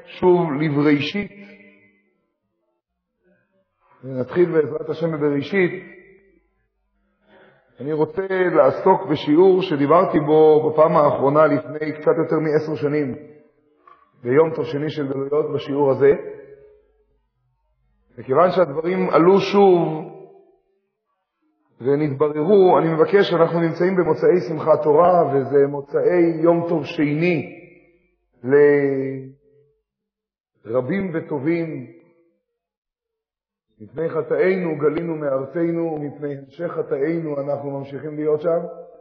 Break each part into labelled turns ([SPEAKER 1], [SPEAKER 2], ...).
[SPEAKER 1] שוב לבראשית. נתחיל בעזרת השם בבראשית. אני רוצה לעסוק בשיעור שדיברתי בו בפעם האחרונה לפני קצת יותר מ10 שנים, ביום טוב שני של גלויות בשיעור הזה. וכיוון שהדברים עלו שוב ונתבררו, אני מבקש, אנחנו נמצאים במוצאי שמחת תורה, וזה מוצאי יום טוב שני לרבים וטובים. מפני חטאינו גלינו מארצנו, ומפני המשך חטאינו אנחנו ממשיכים להיות שם,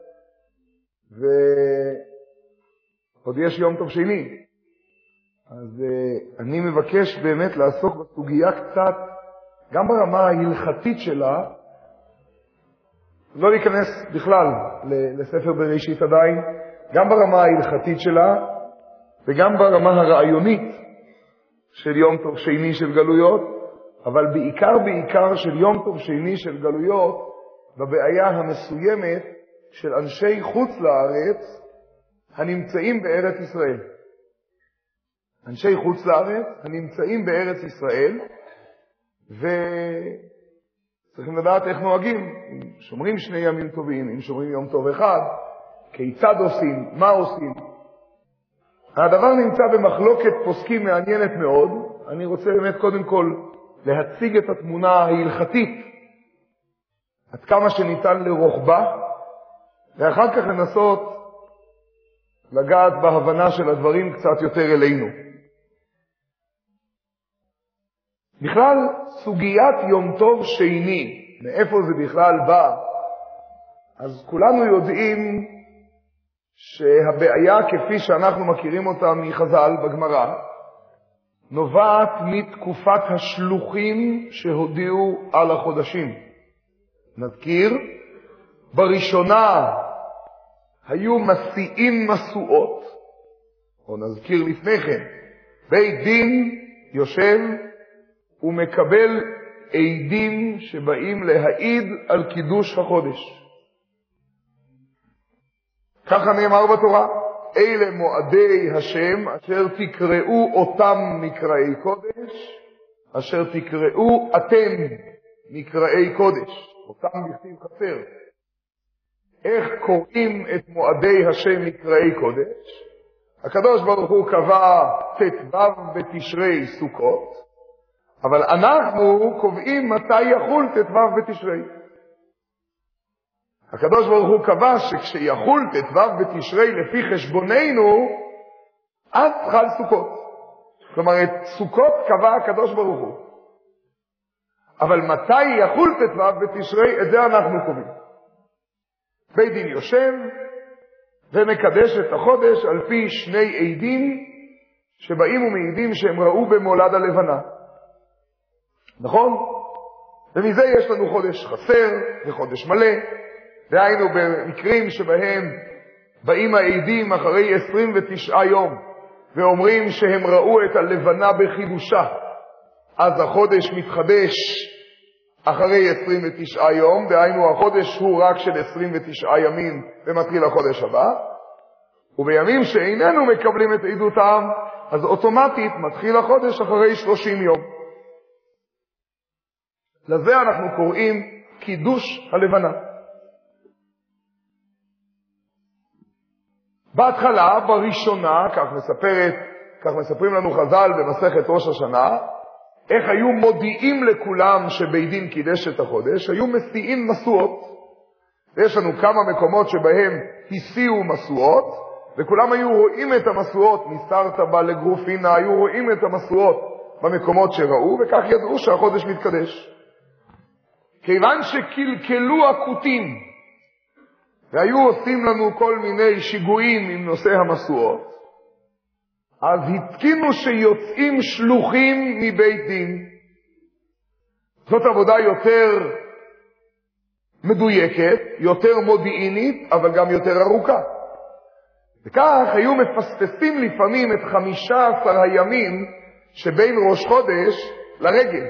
[SPEAKER 1] ועוד יש יום טוב שני. אז אני מבקש באמת לעסוק בסוגיה קצת, גם ברמה ההלכתית שלה, לא להיכנס בכלל לספר בראשית עדיין, גם ברמה ההלכתית שלה, וגם ברמה הרעיונית של יום טוב שני של גלויות, אבל בעיקר של יום טוב שני של גלויות, בבעיה המסוימת של אנשי חוץ לארץ הנמצאים בארץ ישראל. אנשי חוץ לארץ הנמצאים בארץ ישראל, וצריכים לדעת איך נוהגים, אם שומרים 2 ימים טובים, אם שומרים יום טוב אחד, כיצד עושים, מה עושים. הדבר נמצא במחלוקת פוסקים מעניינת מאוד. אני רוצה באמת קודם כל להציג את התמונה ההלכתית עד כמה שניתן לרוחבה, ואחר כך לנסות לגעת בהבנה של הדברים קצת יותר אלינו. בכלל, סוגיית יום טוב שני, מאיפה זה בכלל בא? אז כולנו יודעים שהבעיה כפי שאנחנו מכירים אותה מחז"ל בגמרא, נובעת מתקופת השלוחים שהודיעו על החודשים. נזכיר, בראשונה היו מסיעים משואות, או נזכיר לפני כן, בית דין יושב ומקבל עדים שבאים להעיד על קידוש החודש. ככה נאמר בתורה, אלה מועדי השם אשר תקראו אותם מקראי קודש, אשר תקראו אתם מקראי קודש, אותם בכתיב חסר. איך קוראים את מועדי השם מקראי קודש? הקדוש ברוך הוא קבע ט"ו בתשרי סוכות, אבל אנחנו קובעים מתי יחול ט"ו בתשרי. הקדוש ברוך הוא קבע שכשיחול ט"ו בתשרי לפי חשבוננו, אז חל סוכות. כלומר, את סוכות קבע הקדוש ברוך הוא. אבל מתי יחול ט"ו בתשרי, את זה אנחנו קובעים. בית דין יושב ומקדש את החודש על פי 2 עדים שבאים ומעידים שהם ראו במולד הלבנה. נכון? ומזה יש לנו חודש חסר וחודש מלא. דהיינו במקרים שבהם באים העדים אחרי 29 יום ואומרים שהם ראו את הלבנה בחידושה, אז החודש מתחדש אחרי 29 יום, דהיינו החודש הוא רק של 29 ימים ומתחיל החודש הבא. ובימים שאיננו מקבלים את עדותם, אז אוטומטית מתחיל החודש אחרי 30 יום. לזה אנחנו קוראים קידוש הלבנה. בהתחלה, בראשונה, כך מספרים לנו חז"ל במסכת ראש השנה, איך היו מודיעים לכולם שבית דין קידש את החודש, היו מסיעים משואות. ויש לנו כמה מקומות שבהם הסיעו משואות, וכולם היו רואים את המשואות, מסתרתא לגרופינה, היו רואים את המשואות במקומות שראו, וכך ידעו שהחודש מתקדש. כיוון שקלקלו הכותים, והיו עושים לנו כל מיני שיגועים עם נושא המשואות, אז התקינו שיוצאים שלוחים מבית דין. זאת עבודה יותר מדויקת, יותר מודיעינית, אבל גם יותר ארוכה. וכך היו מפספסים לפעמים את 15 הימים שבין ראש חודש לרגל.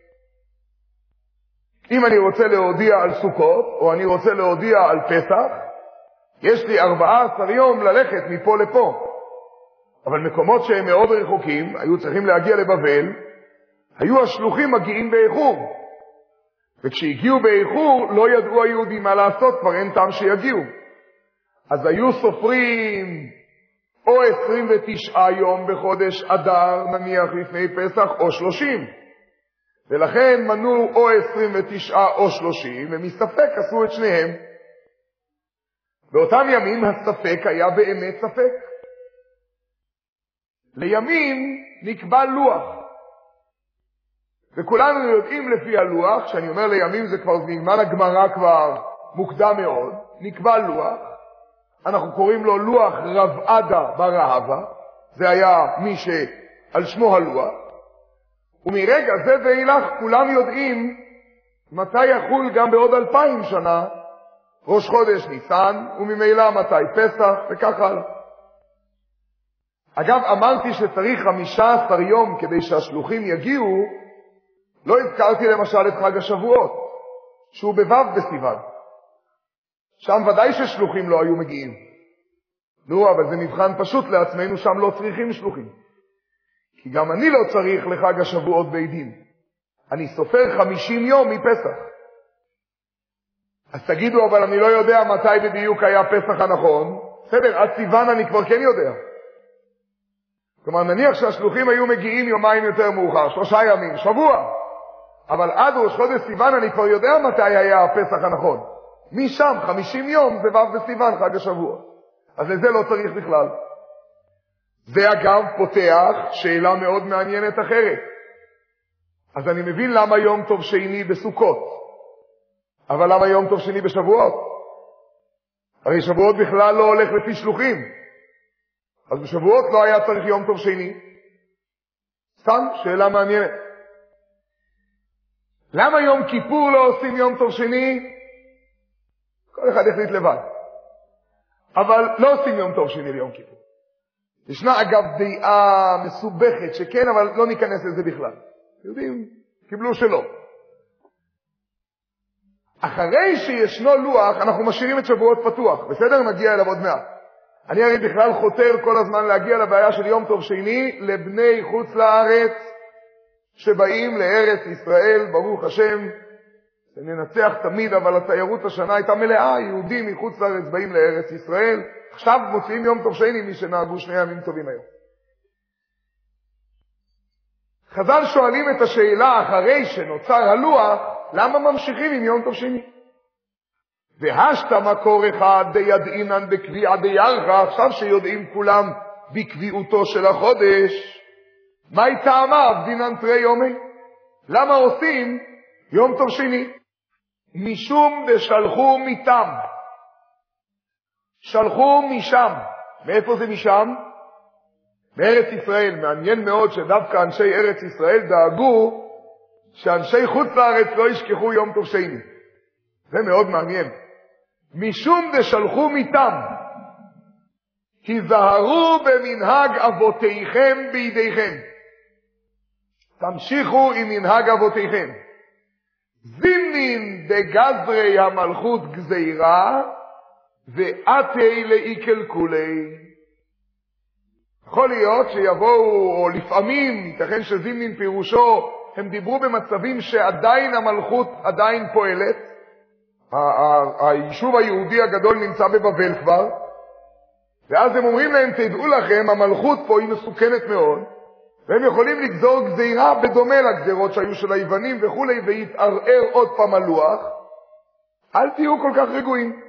[SPEAKER 1] אם אני רוצה להודיע על סוכות, או אני רוצה להודיע על פסח, יש לי 14 יום ללכת מפה לפה. אבל מקומות שהם מאוד רחוקים, היו צריכים להגיע לבבל, היו השלוחים מגיעים באיחור. וכשהגיעו באיחור, לא ידעו היהודים מה לעשות, כבר אין טעם שיגיעו. אז היו סופרים או 29 יום בחודש אדר, נניח לפני פסח, או 30. ולכן מנו או 29 או 30, ומספק עשו את שניהם. באותם ימים הספק היה באמת ספק. לימים נקבע לוח. וכולנו יודעים לפי הלוח, כשאני אומר לימים זה כבר זמן הגמרא כבר מוקדם מאוד, נקבע לוח, אנחנו קוראים לו לוח רב עדה ברהבה, זה היה מי שעל שמו הלוח, ומרגע זה ואילך כולם יודעים מתי יחול גם בעוד 2000 שנה ראש חודש ניסן, וממילא מתי פסח וכך הלאה. אגב, אמרתי שצריך 15 יום כדי שהשלוחים יגיעו, לא הזכרתי למשל את חג השבועות, שהוא בו' בסיוון. שם ודאי ששלוחים לא היו מגיעים. נו, אבל זה מבחן פשוט לעצמנו, שם לא צריכים שלוחים. כי גם אני לא צריך לחג השבועות בית דין. אני סופר 50 יום מפסח. אז תגידו, אבל אני לא יודע מתי בדיוק היה פסח הנכון. בסדר, עד סיוון אני כבר כן יודע. כלומר, נניח שהשלוחים היו מגיעים יומיים יותר מאוחר, 3 ימים, שבוע. אבל עד ראש חודש סיוון אני כבר יודע מתי היה הפסח הנכון. משם 50 יום זה ו' בסיוון, חג השבוע. אז לזה לא צריך בכלל. זה אגב פותח שאלה מאוד מעניינת אחרת. אז אני מבין למה יום טוב שני בסוכות. אבל למה יום טוב שני בשבועות? הרי שבועות בכלל לא הולך לפי שלוחים. אז בשבועות לא היה צריך יום טוב שני. סתם שאלה מעניינת. למה יום כיפור לא עושים יום טוב שני? כל אחד החליט לבד. אבל לא עושים יום טוב שני ליום כיפור. ישנה אגב דעה מסובכת שכן, אבל לא ניכנס לזה בכלל. יודעים, קיבלו שלא. אחרי שישנו לוח, אנחנו משאירים את שבועות פתוח. בסדר? נגיע אליו עוד מעט. אני הרי בכלל חותר כל הזמן להגיע לבעיה של יום טוב שני לבני חוץ לארץ שבאים לארץ ישראל, ברוך השם, ננצח תמיד, אבל התיירות השנה הייתה מלאה, יהודים מחוץ לארץ באים לארץ ישראל, עכשיו מוציאים יום טוב שני מי שנהגו 2 ימים טובים היום. חז"ל שואלים את השאלה אחרי שנוצר הלוח, למה ממשיכים עם יום טוב שני? והשת מקור אחד דידעינן בקביעה דירחה, עכשיו שיודעים כולם בקביעותו של החודש, מהי טעמה עבדינן תרי יומי? למה עושים יום טוב שני? משום דשלחו מתם. שלחו משם. מאיפה זה משם? מארץ ישראל. מעניין מאוד שדווקא אנשי ארץ ישראל דאגו שאנשי חוץ לארץ לא ישכחו יום טוב שני. זה מאוד מעניין. משום דשלחו מתם. תיזהרו במנהג אבותיכם בידיכם. תמשיכו עם מנהג אבותיכם. זימנין דגזרי המלכות גזירה ואתי לאיקל כולי. יכול להיות שיבואו, או לפעמים, ייתכן שזימנין פירושו, הם דיברו במצבים שעדיין המלכות עדיין פועלת. היישוב היהודי הגדול נמצא בבבל כבר, ואז הם אומרים להם, תדעו לכם, המלכות פה היא מסוכנת מאוד, והם יכולים לגזור גזירה בדומה לגזירות שהיו של היוונים וכולי, ויתערער עוד פעם הלוח. אל תהיו כל כך רגועים.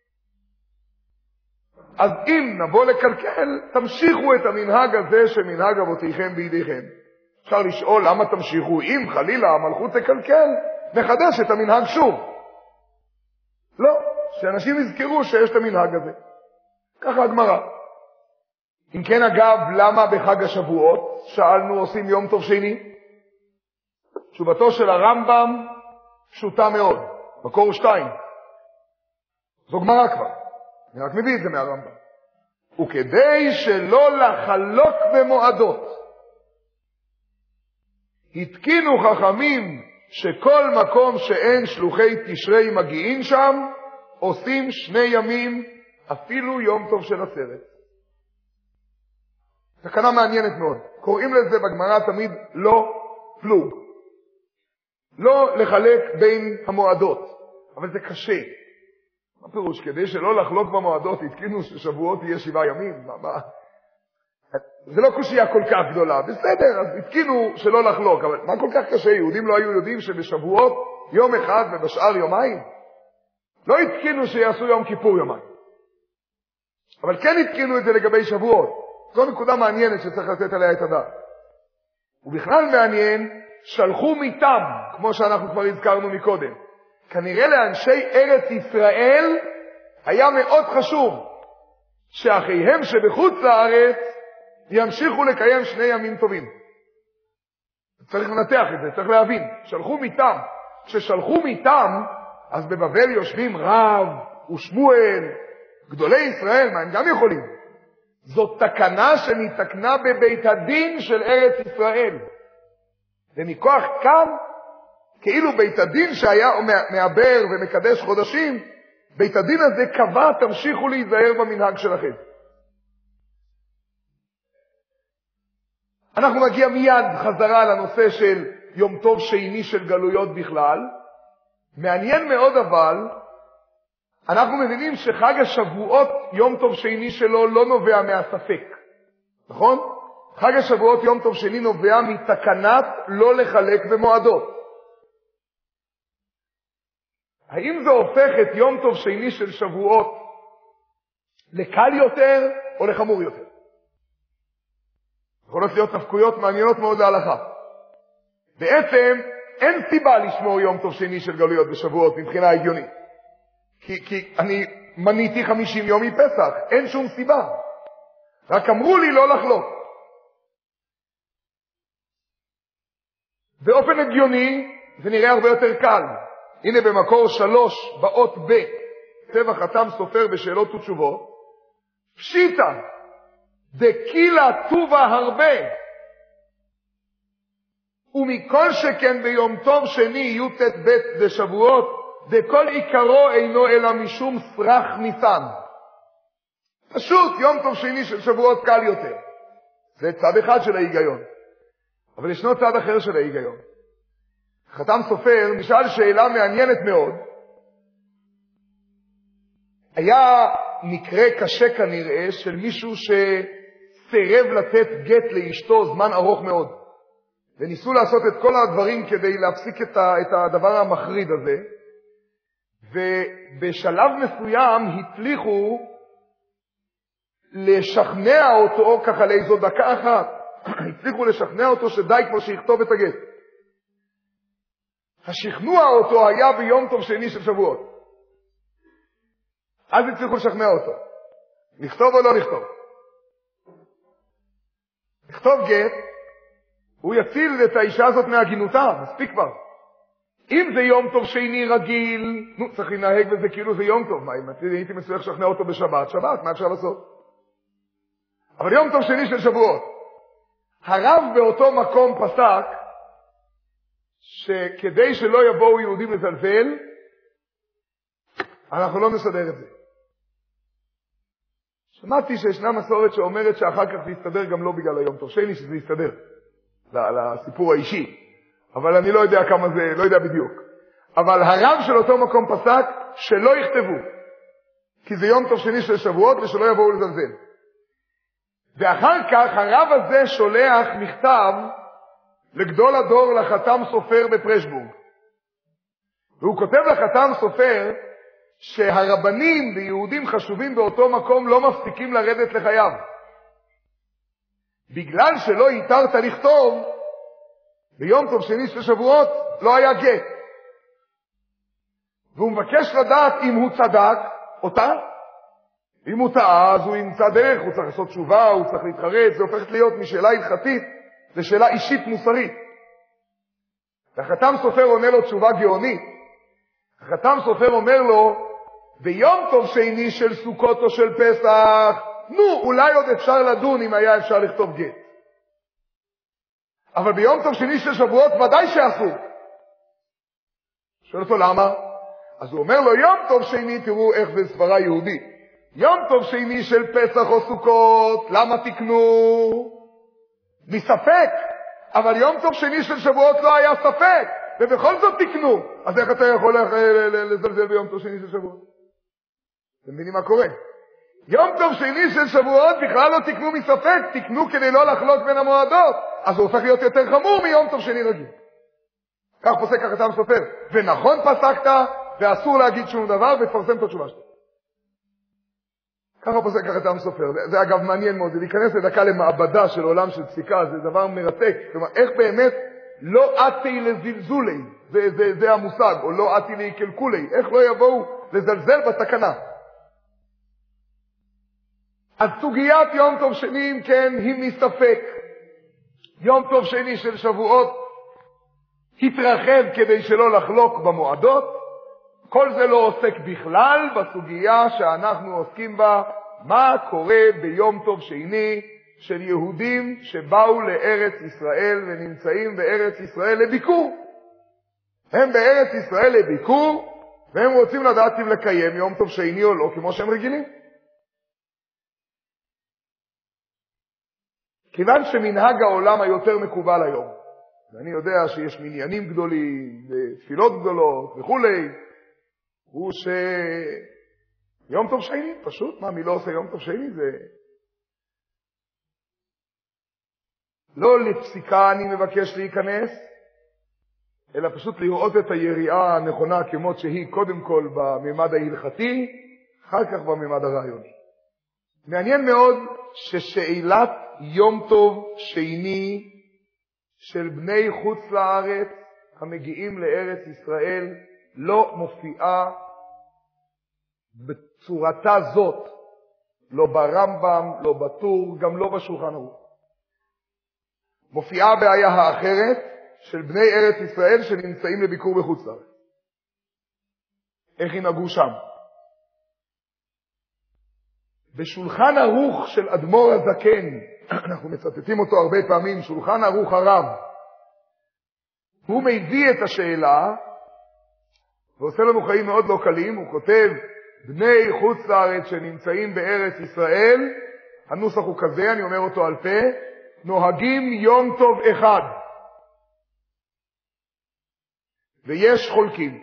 [SPEAKER 1] אז אם נבוא לקלקל, תמשיכו את המנהג הזה של מנהג אבותיכם בידיכם. אפשר לשאול למה תמשיכו, אם חלילה המלכות תקלקל, נחדש את המנהג שוב. לא, שאנשים יזכרו שיש את המנהג הזה. ככה הגמרא. אם כן אגב, למה בחג השבועות שאלנו עושים יום טוב שני? תשובתו של הרמב"ם פשוטה מאוד, מקור 2. זו גמרא כבר, אני רק מביא את זה מהרמב"ם. וכדי שלא לחלוק במועדות, התקינו חכמים שכל מקום שאין שלוחי תשרי מגיעים שם, עושים 2 ימים, אפילו יום טוב של 10. תקנה מעניינת מאוד. קוראים לזה בגמרא תמיד לא פלוג. לא לחלק בין המועדות. אבל זה קשה. מה פירוש? כדי שלא לחלוק במועדות, התקינו ששבועות יהיה 7 ימים. זה לא קושיה כל כך גדולה. בסדר, אז התקינו שלא לחלוק. אבל מה כל כך קשה? יהודים לא היו יודעים שבשבועות יום אחד ובשאר יומיים? לא התקינו שיעשו יום כיפור יומיים. אבל כן התקינו את זה לגבי שבועות. זו נקודה מעניינת שצריך לתת עליה את הדעת. ובכלל מעניין, שלחו מיתם, כמו שאנחנו כבר הזכרנו מקודם. כנראה לאנשי ארץ ישראל היה מאוד חשוב שאחיהם שבחוץ לארץ ימשיכו לקיים 2 ימים טובים. צריך לנתח את זה, צריך להבין. שלחו מיתם. כששלחו מיתם, אז בבבל יושבים רב ושמואל, גדולי ישראל, מה הם גם יכולים? זאת תקנה שנתקנה בבית הדין של ארץ ישראל. ומכוח כאן, כאילו בית הדין שהיה מעבר ומקדש חודשים, בית הדין הזה קבע, תמשיכו להיזהר במנהג שלכם. אנחנו נגיע מיד חזרה לנושא של יום טוב שני של גלויות בכלל. מעניין מאוד אבל, אנחנו מבינים שחג השבועות, יום טוב שני שלו לא נובע מהספק. נכון? חג השבועות, יום טוב שני, נובע מתקנת לא לחלק במועדות. האם זה הופך את יום טוב שני של שבועות לקל יותר או לחמור יותר? יכולות להיות נפקויות מעניינות מאוד להלכה. בעצם אין סיבה לשמור יום טוב שני של גלויות בשבועות מבחינה הגיונית. כי אני מניתי 50 יום מפסח, אין שום סיבה. רק אמרו לי לא לחלוק. באופן הגיוני זה נראה הרבה יותר קל. הנה במקור 3 באות ב' טבע חתם סופר בשאלות ותשובות. פשיטה, דקילה טובה הרבה. ומכל שכן ביום טוב שני י"ט ב' בשבועות, דכל עיקרו אינו אלא משום סרח ניסן. פשוט יום טוב שני של שבועות קל יותר. זה צד אחד של ההיגיון. אבל ישנו צד אחר של ההיגיון. חתם סופר נשאל שאלה מעניינת מאוד. היה מקרה קשה כנראה של מישהו שסירב לתת גט לאשתו זמן ארוך מאוד. וניסו לעשות את כל הדברים כדי להפסיק את הדבר המחריד הזה. ובשלב מסוים הצליחו לשכנע אותו ככה לאיזו דקה אחת. הצליחו לשכנע אותו שדי כבר שיכתוב את הגט. השכנוע אותו היה ביום טוב שני של שבועות. אז הצליחו לשכנע אותו. לכתוב או לא לכתוב? לכתוב גט, הוא יציל את האישה הזאת מהגינותה, מספיק כבר. אם זה יום טוב שני רגיל, צריך לנהג בזה כאילו זה יום טוב. מה, אם הייתי מצליח לשכנע אותו בשבת, שבת, מה אפשר לעשות? אבל יום טוב שני של שבועות. הרב באותו מקום פסק, שכדי שלא יבואו יהודים לזלזל, אנחנו לא נסדר את זה. שמעתי שישנה מסורת שאומרת שאחר כך זה יסתדר גם לא בגלל היום טוב שני, שזה יסתדר לסיפור האישי. אבל אני לא יודע כמה זה, לא יודע בדיוק. אבל הרב של אותו מקום פסק שלא יכתבו, כי זה יום טוב שני של שבועות ושלא יבואו לזלזל. ואחר כך הרב הזה שולח מכתב לגדול הדור לחתם סופר בפרשבורג. והוא כותב לחתם סופר שהרבנים ויהודים חשובים באותו מקום לא מפסיקים לרדת לחייו. בגלל שלא התרת לכתוב, ביום טוב שני של שבועות לא היה גט. והוא מבקש לדעת אם הוא צדק אותה. אם הוא טעה, אז הוא ימצא דרך, הוא צריך לעשות תשובה, הוא צריך להתחרט. זה הופכת להיות משאלה הלכתית לשאלה אישית מוסרית. החתם סופר עונה לו תשובה גאונית. החתם סופר אומר לו, ביום טוב שני של סוכות או של פסח, אולי עוד אפשר לדון אם היה אפשר לכתוב גט. אבל ביום טוב שני של שבועות ודאי שאסור. שואל אותו למה? אז הוא אומר לו, יום טוב שני, תראו איך זה סברה יהודית. יום טוב שני של פסח או סוכות, למה תקנו? מספק, אבל יום טוב שני של שבועות לא היה ספק, ובכל זאת תקנו. אז איך אתה יכול לזלזל ביום טוב שני של שבועות? אתם מבינים מה קורה? יום טוב שני של שבועות בכלל לא תקנו מספק, תקנו כדי לא לחלוק בין המועדות, אז הוא הופך להיות יותר חמור מיום טוב שני רגיל. כך פוסק החתם סופר, ונכון פסקת, ואסור להגיד שום דבר, ותפרסם את התשובה שלו. ככה פוסק החתם סופר. זה אגב מעניין מאוד, זה להיכנס לדקה למעבדה של עולם של פסיקה, זה דבר מרתק. כלומר, איך באמת לא עתי לזלזולי, זה המושג, או לא עתי להיקלקולי, איך לא יבואו לזלזל בתקנה. אז סוגיית יום טוב שני, אם כן, היא מספק. יום טוב שני של שבועות התרחב כדי שלא לחלוק במועדות. כל זה לא עוסק בכלל בסוגיה שאנחנו עוסקים בה, מה קורה ביום טוב שני של יהודים שבאו לארץ ישראל ונמצאים בארץ ישראל לביקור. הם בארץ ישראל לביקור, והם רוצים לדעת אם לקיים יום טוב שני או לא, כמו שהם רגילים. כיוון שמנהג העולם היותר מקובל היום, ואני יודע שיש מניינים גדולים, ותפילות גדולות וכולי, הוא שיום טוב שני, פשוט, מי לא עושה יום טוב שני? זה לא לפסיקה אני מבקש להיכנס, אלא פשוט לראות את היריעה הנכונה כמות שהיא, קודם כל בממד ההלכתי, אחר כך בממד הרעיוני. מעניין מאוד ששאלת יום טוב שני של בני חוץ לארץ המגיעים לארץ ישראל לא מופיעה בצורתה זאת, לא ברמב"ם, לא בטור, גם לא בשולחן ערוך. מופיעה בעיה האחרת של בני ארץ ישראל שנמצאים לביקור בחוץ לארץ. איך ינהגו שם? בשולחן ערוך של אדמו"ר הזקן, אנחנו מצטטים אותו הרבה פעמים, שולחן ערוך הרב, הוא מביא את השאלה ועושה לנו חיים מאוד לא קלים. הוא כותב, בני חוץ לארץ שנמצאים בארץ ישראל, הנוסח הוא כזה, אני אומר אותו על פה, נוהגים יום טוב אחד, ויש חולקים.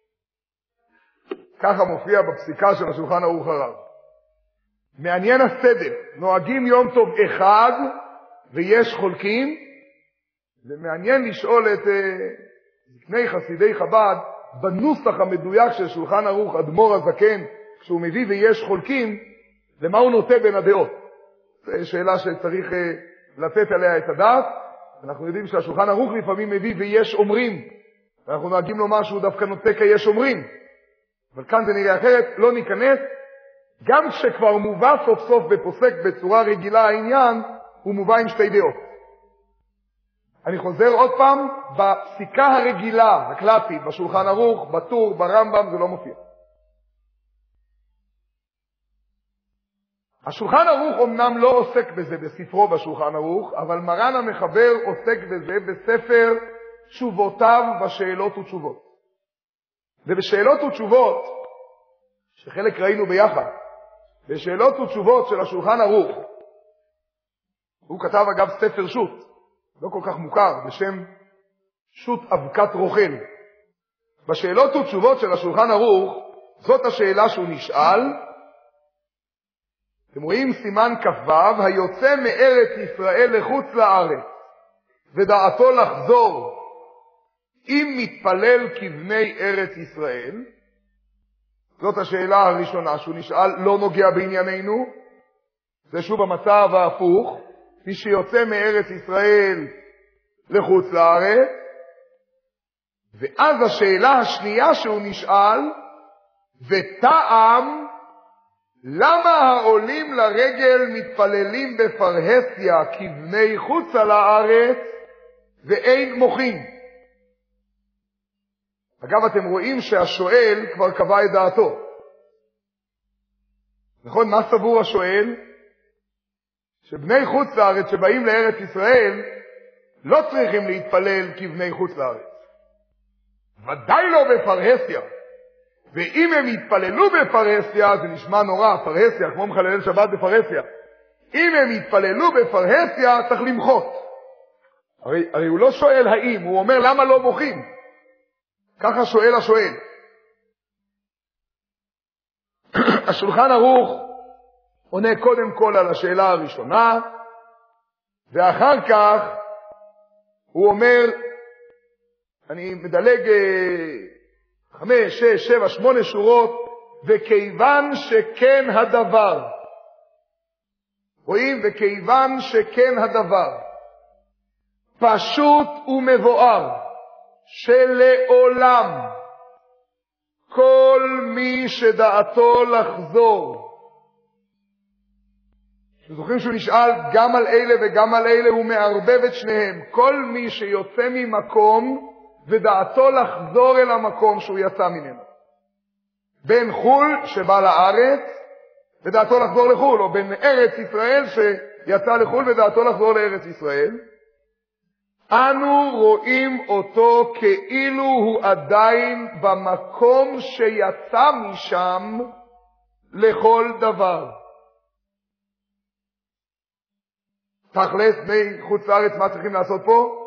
[SPEAKER 1] ככה מופיע בפסיקה של השולחן ערוך הרב. מעניין הסדר, נוהגים יום טוב אחד, ויש חולקים, ומעניין לשאול את זקני חסידי חב"ד, בנוסח המדויק של שולחן ערוך אדמו"ר הזקן, כשהוא מביא ויש חולקים, למה הוא נוטה בין הדעות? זו שאלה שצריך לתת עליה את הדעת. אנחנו יודעים שהשולחן ערוך לפעמים מביא ויש אומרים, ואנחנו נוהגים לומר שהוא דווקא נוטה כיש אומרים. אבל כאן זה נראה אחרת, לא ניכנס. גם כשכבר מובא סוף סוף בפוסק בצורה רגילה העניין, הוא מובא עם שתי דעות. אני חוזר עוד פעם, בפסיקה הרגילה, הקלאסית, בשולחן ערוך, בטור, ברמב"ם, זה לא מופיע. השולחן ערוך אמנם לא עוסק בזה בספרו בשולחן ערוך, אבל מרן המחבר עוסק בזה בספר תשובותיו בשאלות ותשובות. ובשאלות ותשובות, שחלק ראינו ביחד, בשאלות ותשובות של השולחן ערוך, הוא כתב אגב ספר שו"ת, לא כל כך מוכר, בשם שו"ת אבקת רוכל. בשאלות ותשובות של השולחן ערוך, זאת השאלה שהוא נשאל. אתם רואים סימן כ"ו, היוצא מארץ ישראל לחוץ לארץ, ודעתו לחזור, אם מתפלל כבני ארץ ישראל. זאת השאלה הראשונה שהוא נשאל, לא נוגע בענייננו. זה שוב המצב ההפוך, מי שיוצא מארץ ישראל לחוץ לארץ. ואז השאלה השנייה שהוא נשאל, וטעם, למה העולים לרגל מתפללים בפרהסיה כבני חוץ על הארץ ואין מוחין? אגב, אתם רואים שהשואל כבר קבע את דעתו. נכון? מה סבור השואל? שבני חוץ לארץ שבאים לארץ ישראל לא צריכים להתפלל כבני חוץ לארץ. ודאי לא בפרהסיה. ואם הם יתפללו בפרהסיה, זה נשמע נורא, פרהסיה, כמו מחלל שבת בפרהסיה. אם הם יתפללו בפרהסיה, צריך למחות. הרי הוא לא שואל האם, הוא אומר למה לא מוחים. ככה שואל השואל. השולחן ערוך עונה קודם כל על השאלה הראשונה, ואחר כך הוא אומר, אני מדלג 5, 6, 7, 8 שורות, וכיוון שכן הדבר. רואים? וכיוון שכן הדבר. פשוט ומבואר שלעולם כל מי שדעתו לחזור. זוכרים שהוא נשאל גם על אלה וגם על אלה, הוא מערבב את שניהם. כל מי שיוצא ממקום ודעתו לחזור אל המקום שהוא יצא ממנו. בין חול שבא לארץ ודעתו לחזור לחול, או בין ארץ ישראל שיצא לחול ודעתו לחזור לארץ ישראל. אנו רואים אותו כאילו הוא עדיין במקום שיצא משם לכל דבר. תכלס, בני חוץ לארץ, מה צריכים לעשות פה?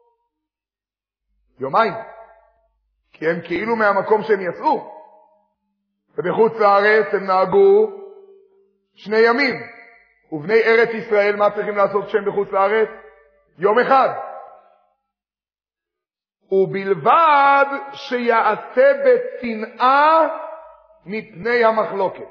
[SPEAKER 1] יומיים. כי הם כאילו מהמקום שהם יצאו. ובחוץ לארץ הם נהגו 2 ימים. ובני ארץ ישראל, מה צריכים לעשות כשהם בחוץ לארץ? יום אחד. ובלבד שיעשה בצנעה מפני המחלוקת.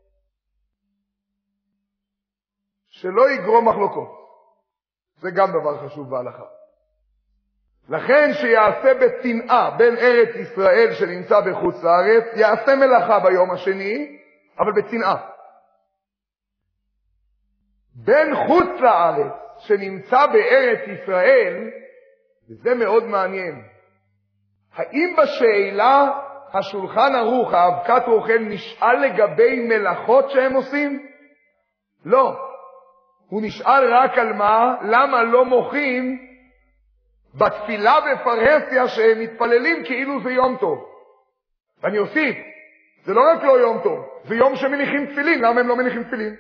[SPEAKER 1] שלא יגרום מחלוקות. זה גם דבר חשוב בהלכה. לכן שיעשה בצנעה בין ארץ ישראל שנמצא בחוץ לארץ, יעשה מלאכה ביום השני, אבל בצנעה. בין חוץ לארץ שנמצא בארץ ישראל, וזה מאוד מעניין, האם בשאלה השולחן ערוך, האבקת רוכל, נשאל לגבי מלאכות שהם עושים? לא. הוא נשאל רק על מה, למה לא מוחים בתפילה בפרהסיה שהם מתפללים כאילו זה יום טוב. ואני אוסיף, זה לא רק לא יום טוב, זה יום שמניחים תפילין. למה הם לא מניחים תפילין?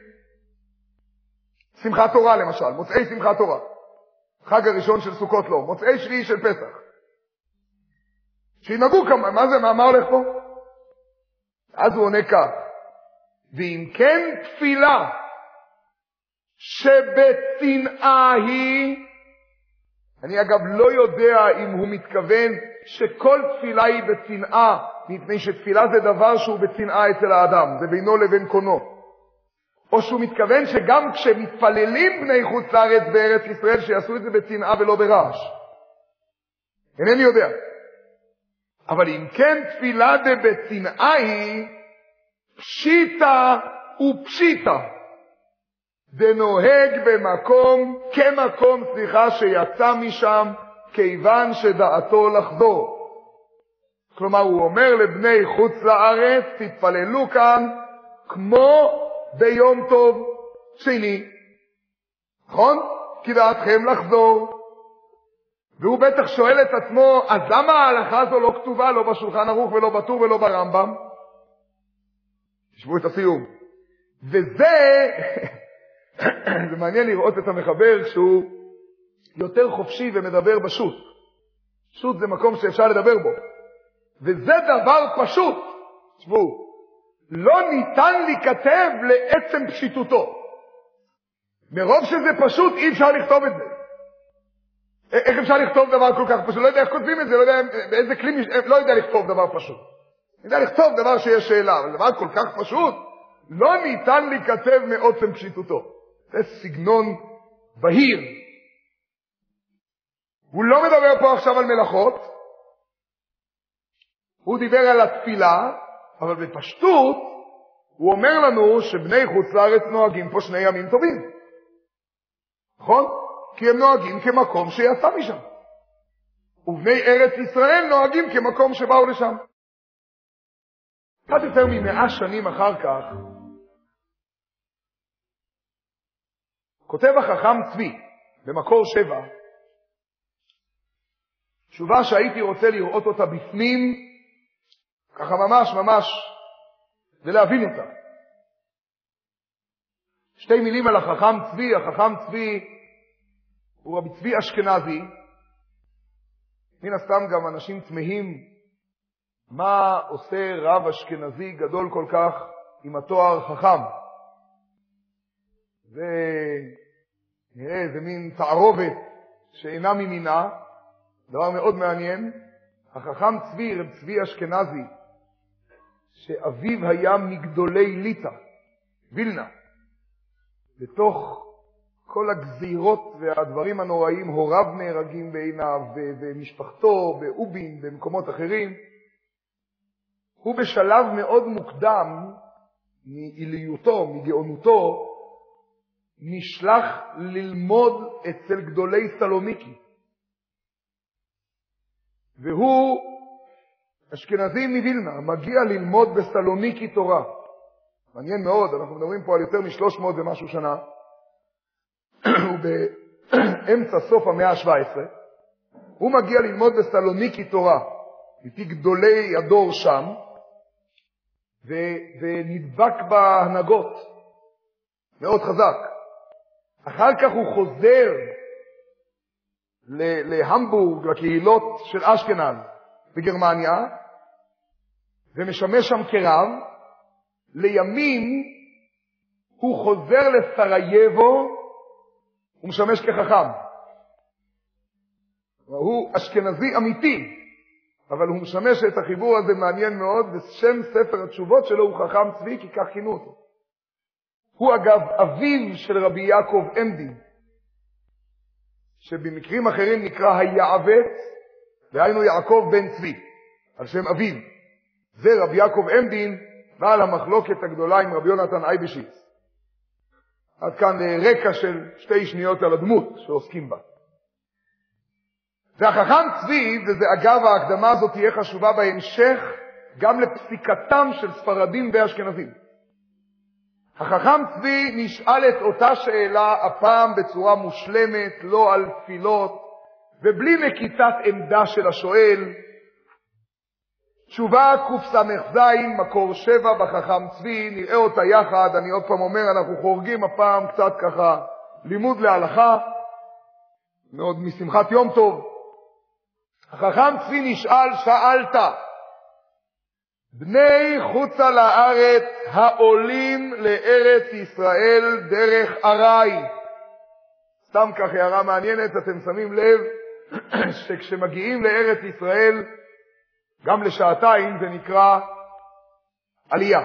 [SPEAKER 1] שמחת תורה למשל, מוצאי שמחת תורה. חג הראשון של סוכות לא, מוצאי שביעי של פסח. שינהגו כמה, מה הולך פה? אז הוא עונה כך, ואם כן תפילה שבצנעה היא, אני אגב לא יודע אם הוא מתכוון שכל תפילה היא בצנעה, מפני שתפילה זה דבר שהוא בצנעה אצל האדם, זה בינו לבין קונו. או שהוא מתכוון שגם כשמתפללים בני חוץ לארץ בארץ ישראל, שיעשו את זה בצנעה ולא ברעש. אינני יודע. אבל אם כן תפילה בצנעה היא, פשיטה ופשיטה. דנוהג במקום, כמקום, שיצא משם, כיוון שדעתו לחזור. כלומר, הוא אומר לבני חוץ לארץ, תתפללו כאן, כמו ביום טוב שני. נכון? כי דעתכם לחזור. והוא בטח שואל את עצמו, אז למה ההלכה הזו לא כתובה, לא בשולחן ערוך ולא בטור ולא ברמב"ם? תשמעו את הסיום. וזה, זה מעניין לראות את המחבר שהוא יותר חופשי ומדבר בשו"ת. שו"ת זה מקום שאפשר לדבר בו. וזה דבר פשוט. תשמעו, לא ניתן להיכתב לעצם פשיטותו. מרוב שזה פשוט אי אפשר לכתוב את זה. איך אפשר לכתוב דבר כל כך פשוט? לא יודע איך כותבים את זה, לא יודע באיזה כלים, לא יודע לכתוב דבר פשוט. אני יודע לכתוב דבר שיש שאלה, אבל דבר כל כך פשוט, לא ניתן להיכתב מעוצם פשיטותו. זה סגנון בהיר. הוא לא מדבר פה עכשיו על מלאכות, הוא דיבר על התפילה, אבל בפשטות הוא אומר לנו שבני חוץ לארץ נוהגים פה 2 ימים טובים. נכון? כי הם נוהגים כמקום שיצא משם. ובני ארץ ישראל נוהגים כמקום שבאו לשם. קצת יותר מ100 שנים אחר כך, כותב החכם צבי במקור 7, תשובה שהייתי רוצה לראות אותה בפנים, ככה ממש, ולהבין אותה. שתי מילים על החכם צבי. החכם צבי הוא רבי צבי אשכנזי. מן הסתם גם אנשים תמהים מה עושה רב אשכנזי גדול כל כך עם התואר חכם. נראה, זה מין תערובת שאינה ממינה, דבר מאוד מעניין. החכם צבי, רב צבי אשכנזי, שאביו היה מגדולי ליטא, וילנה, בתוך כל הגזירות והדברים הנוראים, הוריו נהרגים בעיניו, ומשפחתו, באובין, במקומות אחרים. הוא בשלב מאוד מוקדם, מעיליותו, מגאונותו, נשלח ללמוד אצל גדולי סלוניקי. והוא אשכנזי מווילנה, מגיע ללמוד בסלוניקי תורה. מעניין מאוד, אנחנו מדברים פה על יותר מ-300 ומשהו שנה. הוא באמצע סוף המאה ה-17. הוא מגיע ללמוד בסלוניקי תורה, איתי גדולי הדור שם, ונדבק בהנהגות, מאוד חזק. אחר כך הוא חוזר להמבורג, לקהילות של אשכנז בגרמניה, ומשמש שם כרב. לימים הוא חוזר לסרייבו, הוא משמש כחכם. הוא אשכנזי אמיתי, אבל הוא משמש את החיבור הזה מעניין מאוד, ושם ספר התשובות שלו הוא חכם צבי, כי כך כינו אותו. הוא אגב אביו של רבי יעקב עמדין, שבמקרים אחרים נקרא היעבץ, דהיינו יעקב בן צבי, על שם אביו. זה רבי יעקב עמדין, בעל המחלוקת הגדולה עם רבי יונתן אייבשיץ. עד כאן רקע של 2 שניות על הדמות שעוסקים בה. והחכם צבי, וזה אגב ההקדמה הזאת תהיה חשובה בהמשך, גם לפסיקתם של ספרדים ואשכנזים. החכם צבי נשאל את אותה שאלה הפעם בצורה מושלמת, לא על תפילות, ובלי נקיטת עמדה של השואל. תשובה קס"ז, מקור 7 בחכם צבי, נראה אותה יחד. אני עוד פעם אומר, אנחנו חורגים הפעם קצת ככה, לימוד להלכה, מאוד משמחת יום טוב. החכם צבי נשאל, שאלת, בני חוצה לארץ העולים לארץ ישראל דרך ארעי. סתם כך הערה מעניינת, אתם שמים לב שכשמגיעים לארץ ישראל, גם לשעתיים זה נקרא עלייה.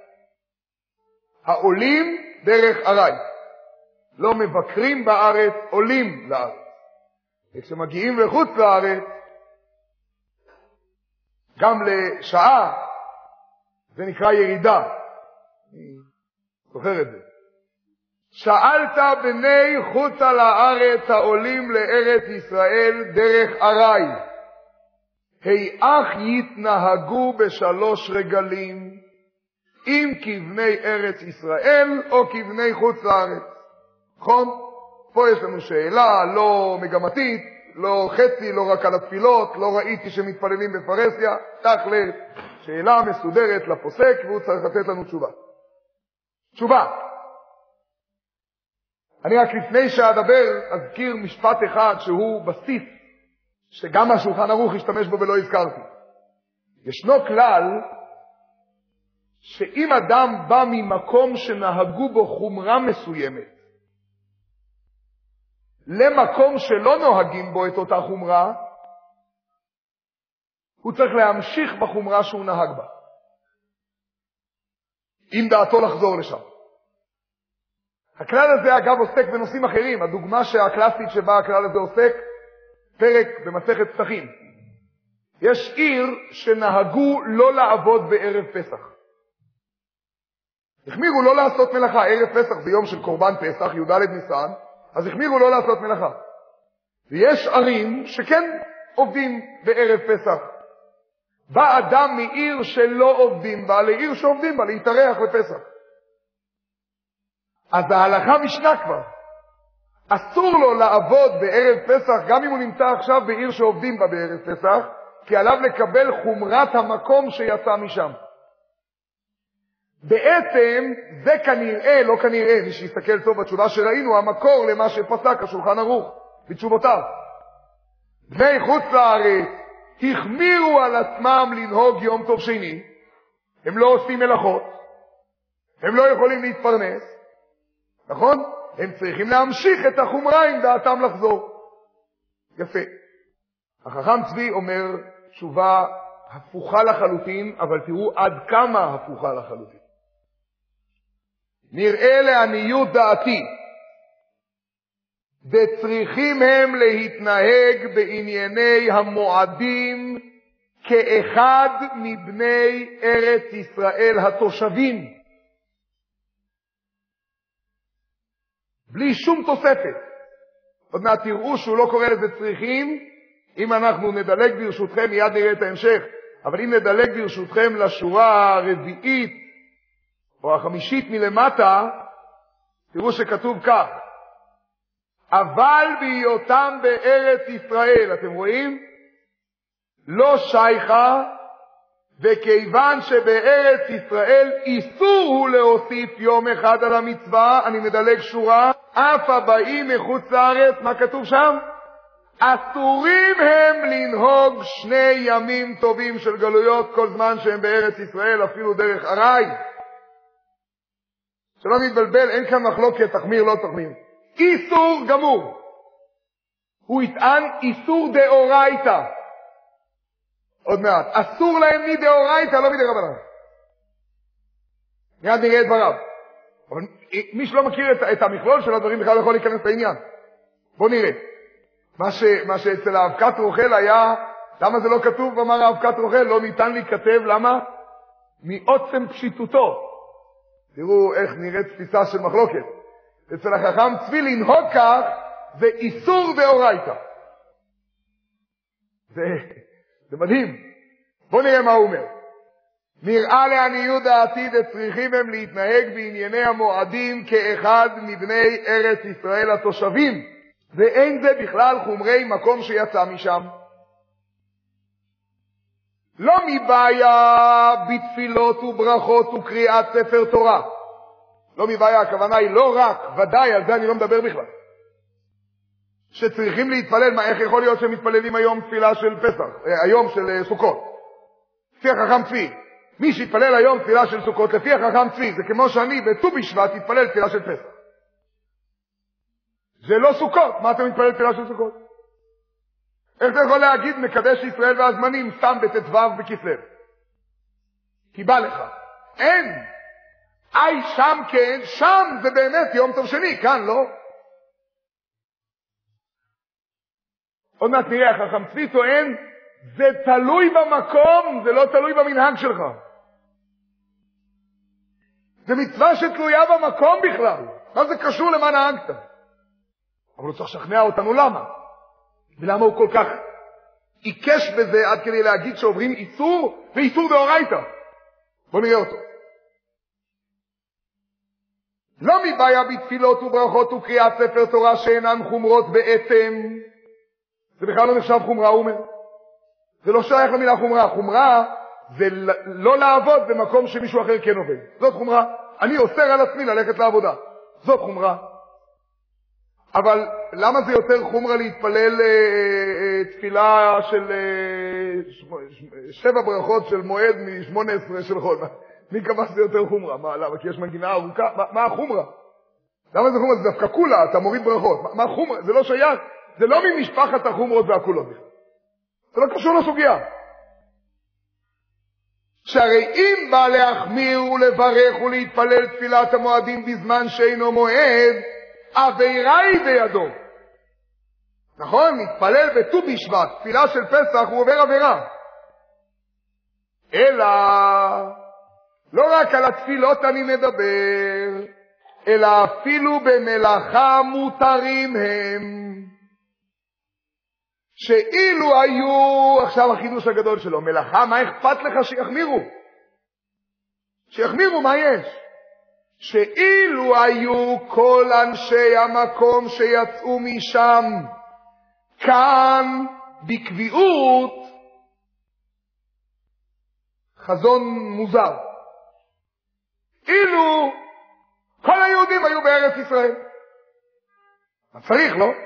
[SPEAKER 1] העולים דרך ארעי. לא מבקרים בארץ, עולים לארץ. וכשמגיעים לחוץ לארץ, גם לשעה, זה נקרא ירידה. אני זוכר את זה. שאלת בני חוצה לארץ העולים לארץ ישראל דרך ארעי. היאך יתנהגו בשלוש רגלים, אם כבני ארץ ישראל או כבני חוץ לארץ. נכון? פה יש לנו שאלה לא מגמתית, לא חצי, לא רק על התפילות, לא ראיתי שמתפללים בפרהסיה, תכל'ס, שאלה מסודרת לפוסק, והוא צריך לתת לנו תשובה. תשובה. אני רק לפני שאדבר אזכיר משפט אחד שהוא בסיס, שגם השולחן ערוך השתמש בו ולא הזכרתי. ישנו כלל שאם אדם בא ממקום שנהגו בו חומרה מסוימת, למקום שלא נוהגים בו את אותה חומרה, הוא צריך להמשיך בחומרה שהוא נהג בה, עם דעתו לחזור לשם. הכלל הזה אגב עוסק בנושאים אחרים. הדוגמה הקלאסית שבה הכלל הזה עוסק, פרק במסכת פסחים. יש עיר שנהגו לא לעבוד בערב פסח. החמירו לא לעשות מלאכה. ערב פסח זה יום של קורבן פסח, י"ד ניסן, אז החמירו לא לעשות מלאכה. ויש ערים שכן עובדים בערב פסח. בא אדם מעיר שלא עובדים בה לעיר שעובדים בה, להתארח בפסח. אז ההלכה משנה כבר. אסור לו לעבוד בערב פסח, גם אם הוא נמצא עכשיו בעיר שעובדים בה בערב פסח, כי עליו לקבל חומרת המקום שיצא משם. בעצם זה כנראה, לא כנראה, מי שיסתכל טוב בתשובה שראינו, המקור למה שפסק השולחן ערוך בתשובותיו. בני חוץ לארץ החמירו על עצמם לנהוג יום טוב שני, הם לא עושים מלאכות, הם לא יכולים להתפרנס, נכון? הם צריכים להמשיך את החומרה עם דעתם לחזור. יפה. החכם צבי אומר תשובה הפוכה לחלוטין, אבל תראו עד כמה הפוכה לחלוטין. נראה לעניות דעתי, וצריכים הם להתנהג בענייני המועדים כאחד מבני ארץ ישראל התושבים. בלי שום תוספת. עוד מעט תראו שהוא לא קורא לזה צריכים. אם אנחנו נדלג ברשותכם, מיד נראה את ההמשך, אבל אם נדלג ברשותכם לשורה הרביעית או החמישית מלמטה, תראו שכתוב כך: אבל בהיותם בארץ ישראל, אתם רואים? לא שייכה, וכיוון שבארץ ישראל איסור הוא להוסיף יום אחד על המצווה, אני מדלג שורה, אף הבאים מחוץ לארץ, מה כתוב שם? אסורים הם לנהוג 2 ימים טובים של גלויות כל זמן שהם בארץ ישראל, אפילו דרך ארעי. שלא נתבלבל, אין כאן מחלוקת, תחמיר לא תחמיר. איסור גמור. הוא יטען איסור דאורייתא. עוד מעט. אסור להם מדאורייתא, לא מדרבנן. מיד נראה את דבריו. אבל מי שלא מכיר את המכלול של הדברים בכלל יכול להיכנס לעניין. בוא נראה. מה שאצל האבקת רוכל היה, למה זה לא כתוב? אמר האבקת רוכל, לא ניתן להיכתב, למה? מעוצם פשיטותו. תראו איך נראית תפיסה של מחלוקת. אצל החכם צבי לנהוג כך, זה איסור דאורייתא. זה מדהים. בוא נראה מה הוא אומר. נראה לעניות דעתי וצריכים הם להתנהג בענייני המועדים כאחד מבני ארץ ישראל התושבים, ואין זה בכלל חומרי מקום שיצא משם. לא מבעיה בתפילות וברכות וקריאת ספר תורה. לא מבעיה, הכוונה היא לא רק, ודאי, על זה אני לא מדבר בכלל. שצריכים להתפלל, איך יכול להיות שהם מתפללים היום תפילה של פסח, היום של סוכות? לפי החכם צבי. מי שיתפלל היום תפילה של סוכות, לפי החכם צבי, זה כמו שאני בט"ו בשבט תתפלל תפילה של פסח. זה לא סוכות, מה אתה מתפלל תפילה של סוכות? איך אתה יכול להגיד מקדש ישראל והזמנים סתם בט"ו בכסלו? כי בא לך. אין. שם כן, שם זה באמת יום טוב שני, כאן לא. עוד מעט נראה, החכם צבי טוען, זה תלוי במקום, זה לא תלוי במנהג שלך. זה מצווה שתלויה במקום בכלל. מה זה קשור למה נהגת? אבל הוא צריך לשכנע אותנו למה. ולמה הוא כל כך עיקש בזה עד כדי להגיד שעוברים איסור ואיסור דאורייתא. בוא נראה אותו. לא מבעיה בתפילות וברכות וקריאת ספר תורה שאינן חומרות בעצם. זה בכלל לא נחשב חומרה, הוא אומר. זה לא שייך למילה חומרה. חומרה זה לא לעבוד במקום שמישהו אחר כן עובד. זאת חומרה. אני אוסר על עצמי ללכת לעבודה. זאת חומרה. אבל למה זה יותר חומרה להתפלל תפילה של 7 ברכות של מועד מ-18 של חול? מי קבע שזה יותר חומרה? מה, למה? כי יש מנגינה ארוכה? מה החומרה? למה זה חומרה? זה דווקא כולה, אתה מוריד ברכות. מה החומרה? זה לא שייך. זה לא ממשפחת החומרות והכולות. זה לא קשור לסוגיה. שהרי אם בא להחמיר ולברך ולהתפלל תפילת המועדים בזמן שאינו מועד, עבירה היא בידו. נכון? מתפלל בט"ו בשבט, תפילה של פסח, הוא עובר עבירה. אלא, לא רק על התפילות אני מדבר, אלא אפילו במלאכה מותרים הם. שאילו היו, עכשיו החידוש הגדול שלו, מלאכה, מה אכפת לך שיחמירו? שיחמירו, מה יש? שאילו היו כל אנשי המקום שיצאו משם כאן בקביעות, חזון מוזר. אילו כל היהודים היו בארץ ישראל. אז צריך, לא?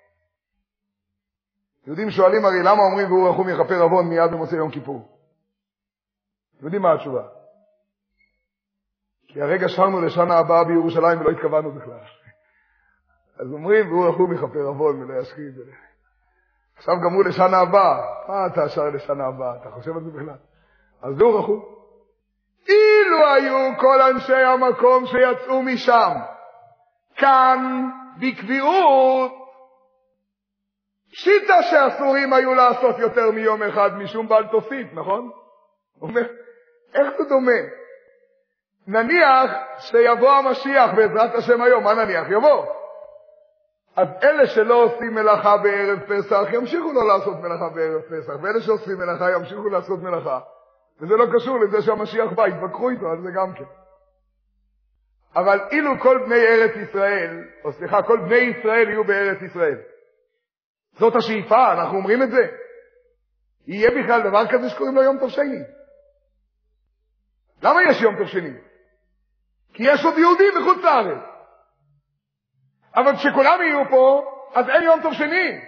[SPEAKER 1] יהודים שואלים הרי למה אומרים והוא רחום יכפר עוון מיד במוצאי יום כיפור. יודעים מה התשובה? כי הרגע שרנו לשנה הבאה בירושלים ולא התכוונו בכלל. אז אומרים והוא רחום יכפר עוון ולא ישחית. עכשיו גמרו לשנה הבאה. מה אתה שר לשנה הבאה? אתה חושב על זה בכלל? אז והוא רחום. אילו היו כל אנשי המקום שיצאו משם כאן בקביעות, פשיטה שאסורים היו לעשות יותר מיום אחד משום בעל תוסית, נכון? הוא אומר, איך זה דומה? נניח שיבוא המשיח בעזרת השם היום, מה נניח? יבוא. אז אלה שלא עושים מלאכה בערב פסח ימשיכו לא לעשות מלאכה בערב פסח, ואלה שעושים מלאכה ימשיכו לעשות מלאכה. וזה לא קשור לזה שהמשיח בא, התווכחו איתו, אז זה גם כן. אבל אילו כל בני ארץ ישראל, או סליחה, כל בני ישראל יהיו בארץ ישראל. זאת השאיפה, אנחנו אומרים את זה. יהיה בכלל דבר כזה שקוראים לו יום טוב שני. למה יש יום טוב שני? כי יש עוד יהודים בחוץ לארץ. אבל כשכולם יהיו פה, אז אין יום טוב שני.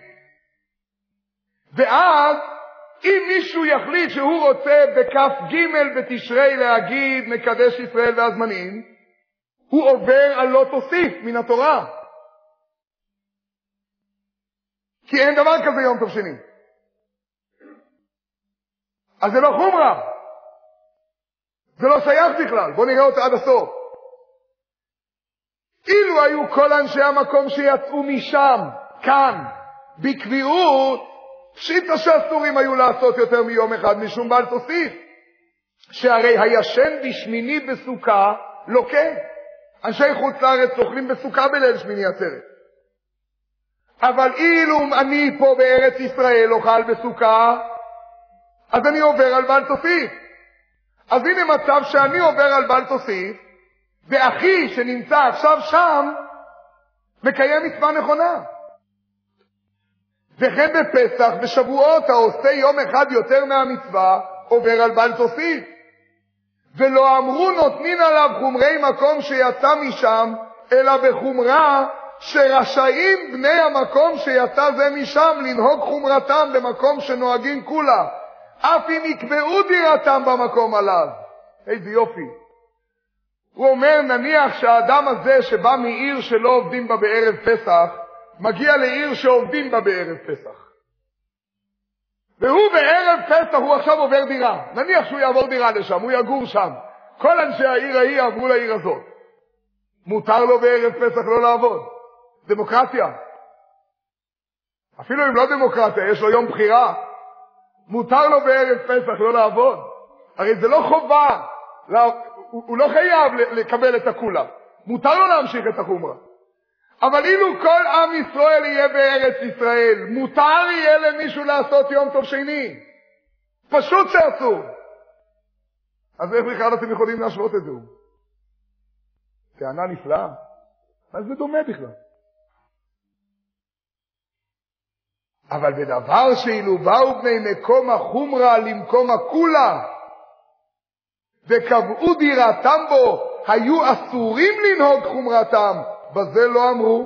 [SPEAKER 1] ואז, אם מישהו יחליט שהוא רוצה בכף ג' בתשרי להגיד מקדש ישראל והזמנים, הוא עובר על לא תוסיף מן התורה. כי אין דבר כזה יום טוב שני. אז זה לא חומרה. זה לא שייך בכלל. בואו נראה אותה עד הסוף. אילו היו כל אנשי המקום שיצאו משם, כאן, בקביעות, פשיטה שאסורים היו לעשות יותר מיום אחד משום בעל תוסיף. שהרי הישן בשמיני בסוכה לוקה. אנשי חוץ לארץ אוכלים בסוכה בליל שמיני עצרת. אבל אילו אני פה בארץ ישראל אוכל בסוכה, אז אני עובר על בעל תוסיף. אז הנה מצב שאני עובר על בעל תוסיף, ואחי שנמצא עכשיו שם, מקיים מצווה נכונה. וכן בפסח, בשבועות, העושה יום אחד יותר מהמצווה, עובר על בעל תוסיף. ולא אמרו נותנין עליו חומרי מקום שיצא משם, אלא בחומרה שרשאים בני המקום שיצא זה משם לנהוג חומרתם במקום שנוהגים כולה, אף אם יקבעו דירתם במקום עליו. איזה יופי. הוא אומר, נניח שהאדם הזה שבא מעיר שלא עובדים בה בערב פסח, מגיע לעיר שעובדים בה בערב פסח. והוא בערב פסח, הוא עכשיו עובר דירה. נניח שהוא יעבור דירה לשם, הוא יגור שם. כל אנשי העיר ההיא יעברו לעיר הזאת. מותר לו בערב פסח לא לעבוד. דמוקרטיה. אפילו אם לא דמוקרטיה, יש לו יום בחירה. מותר לו בערב פסח לא לעבוד. הרי זה לא חובה. הוא לא חייב לקבל את הכולה. מותר לו להמשיך את החומרה. אבל אילו כל עם ישראל יהיה בארץ ישראל, מותר יהיה למישהו לעשות יום טוב שני. פשוט שאסור. אז איך בכלל אתם יכולים להשוות את זה? טענה נפלאה. אז זה דומה בכלל. אבל בדבר שאילו באו בני מקום החומרה למקום הכולה, וקבעו דירתם בו, היו אסורים לנהוג חומרתם, בזה לא אמרו.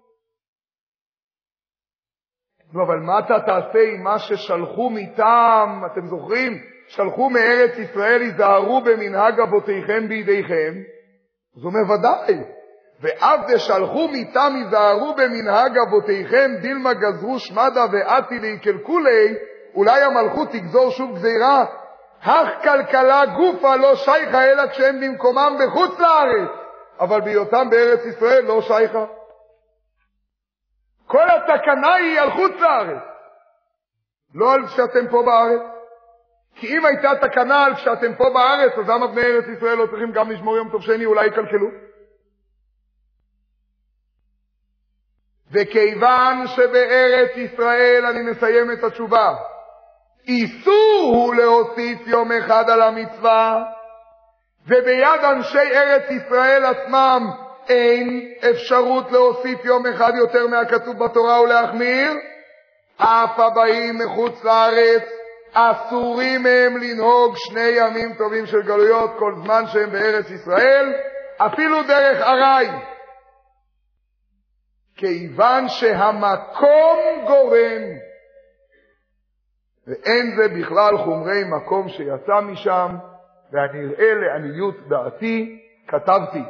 [SPEAKER 1] נו, אבל מה אתה תעשה עם מה ששלחו מטעם, אתם זוכרים? שלחו מארץ ישראל, היזהרו במנהג אבותיכם בידיכם. אז הוא אומר, ודאי. ואף דשלחו מטעם, היזהרו במנהג אבותיכם, דילמה גזרו שמדה ועתי להיקלקולי, אולי המלכות תגזור שוב גזירה. אך כלכלה גופה לא שייכה אלא כשהם במקומם בחוץ לארץ, אבל בהיותם בארץ ישראל לא שייכה. כל התקנה היא על חוץ לארץ, לא על כשאתם פה בארץ. כי אם הייתה תקנה על כשאתם פה בארץ, אז למה בני ארץ ישראל לא צריכים גם לשמור יום טוב שני, אולי יקלקלו? וכיוון שבארץ ישראל, אני מסיים את התשובה, איסור הוא להוסיף יום אחד על המצווה, וביד אנשי ארץ ישראל עצמם אין אפשרות להוסיף יום אחד יותר מהכתוב בתורה ולהחמיר, אף הבאים מחוץ לארץ אסורים הם לנהוג 2 ימים טובים של גלויות כל זמן שהם בארץ ישראל, אפילו דרך ארעי. כיוון שהמקום גורם, ואין זה בכלל חומרי מקום שיצא משם, והנראה לעניות דעתי כתבתי.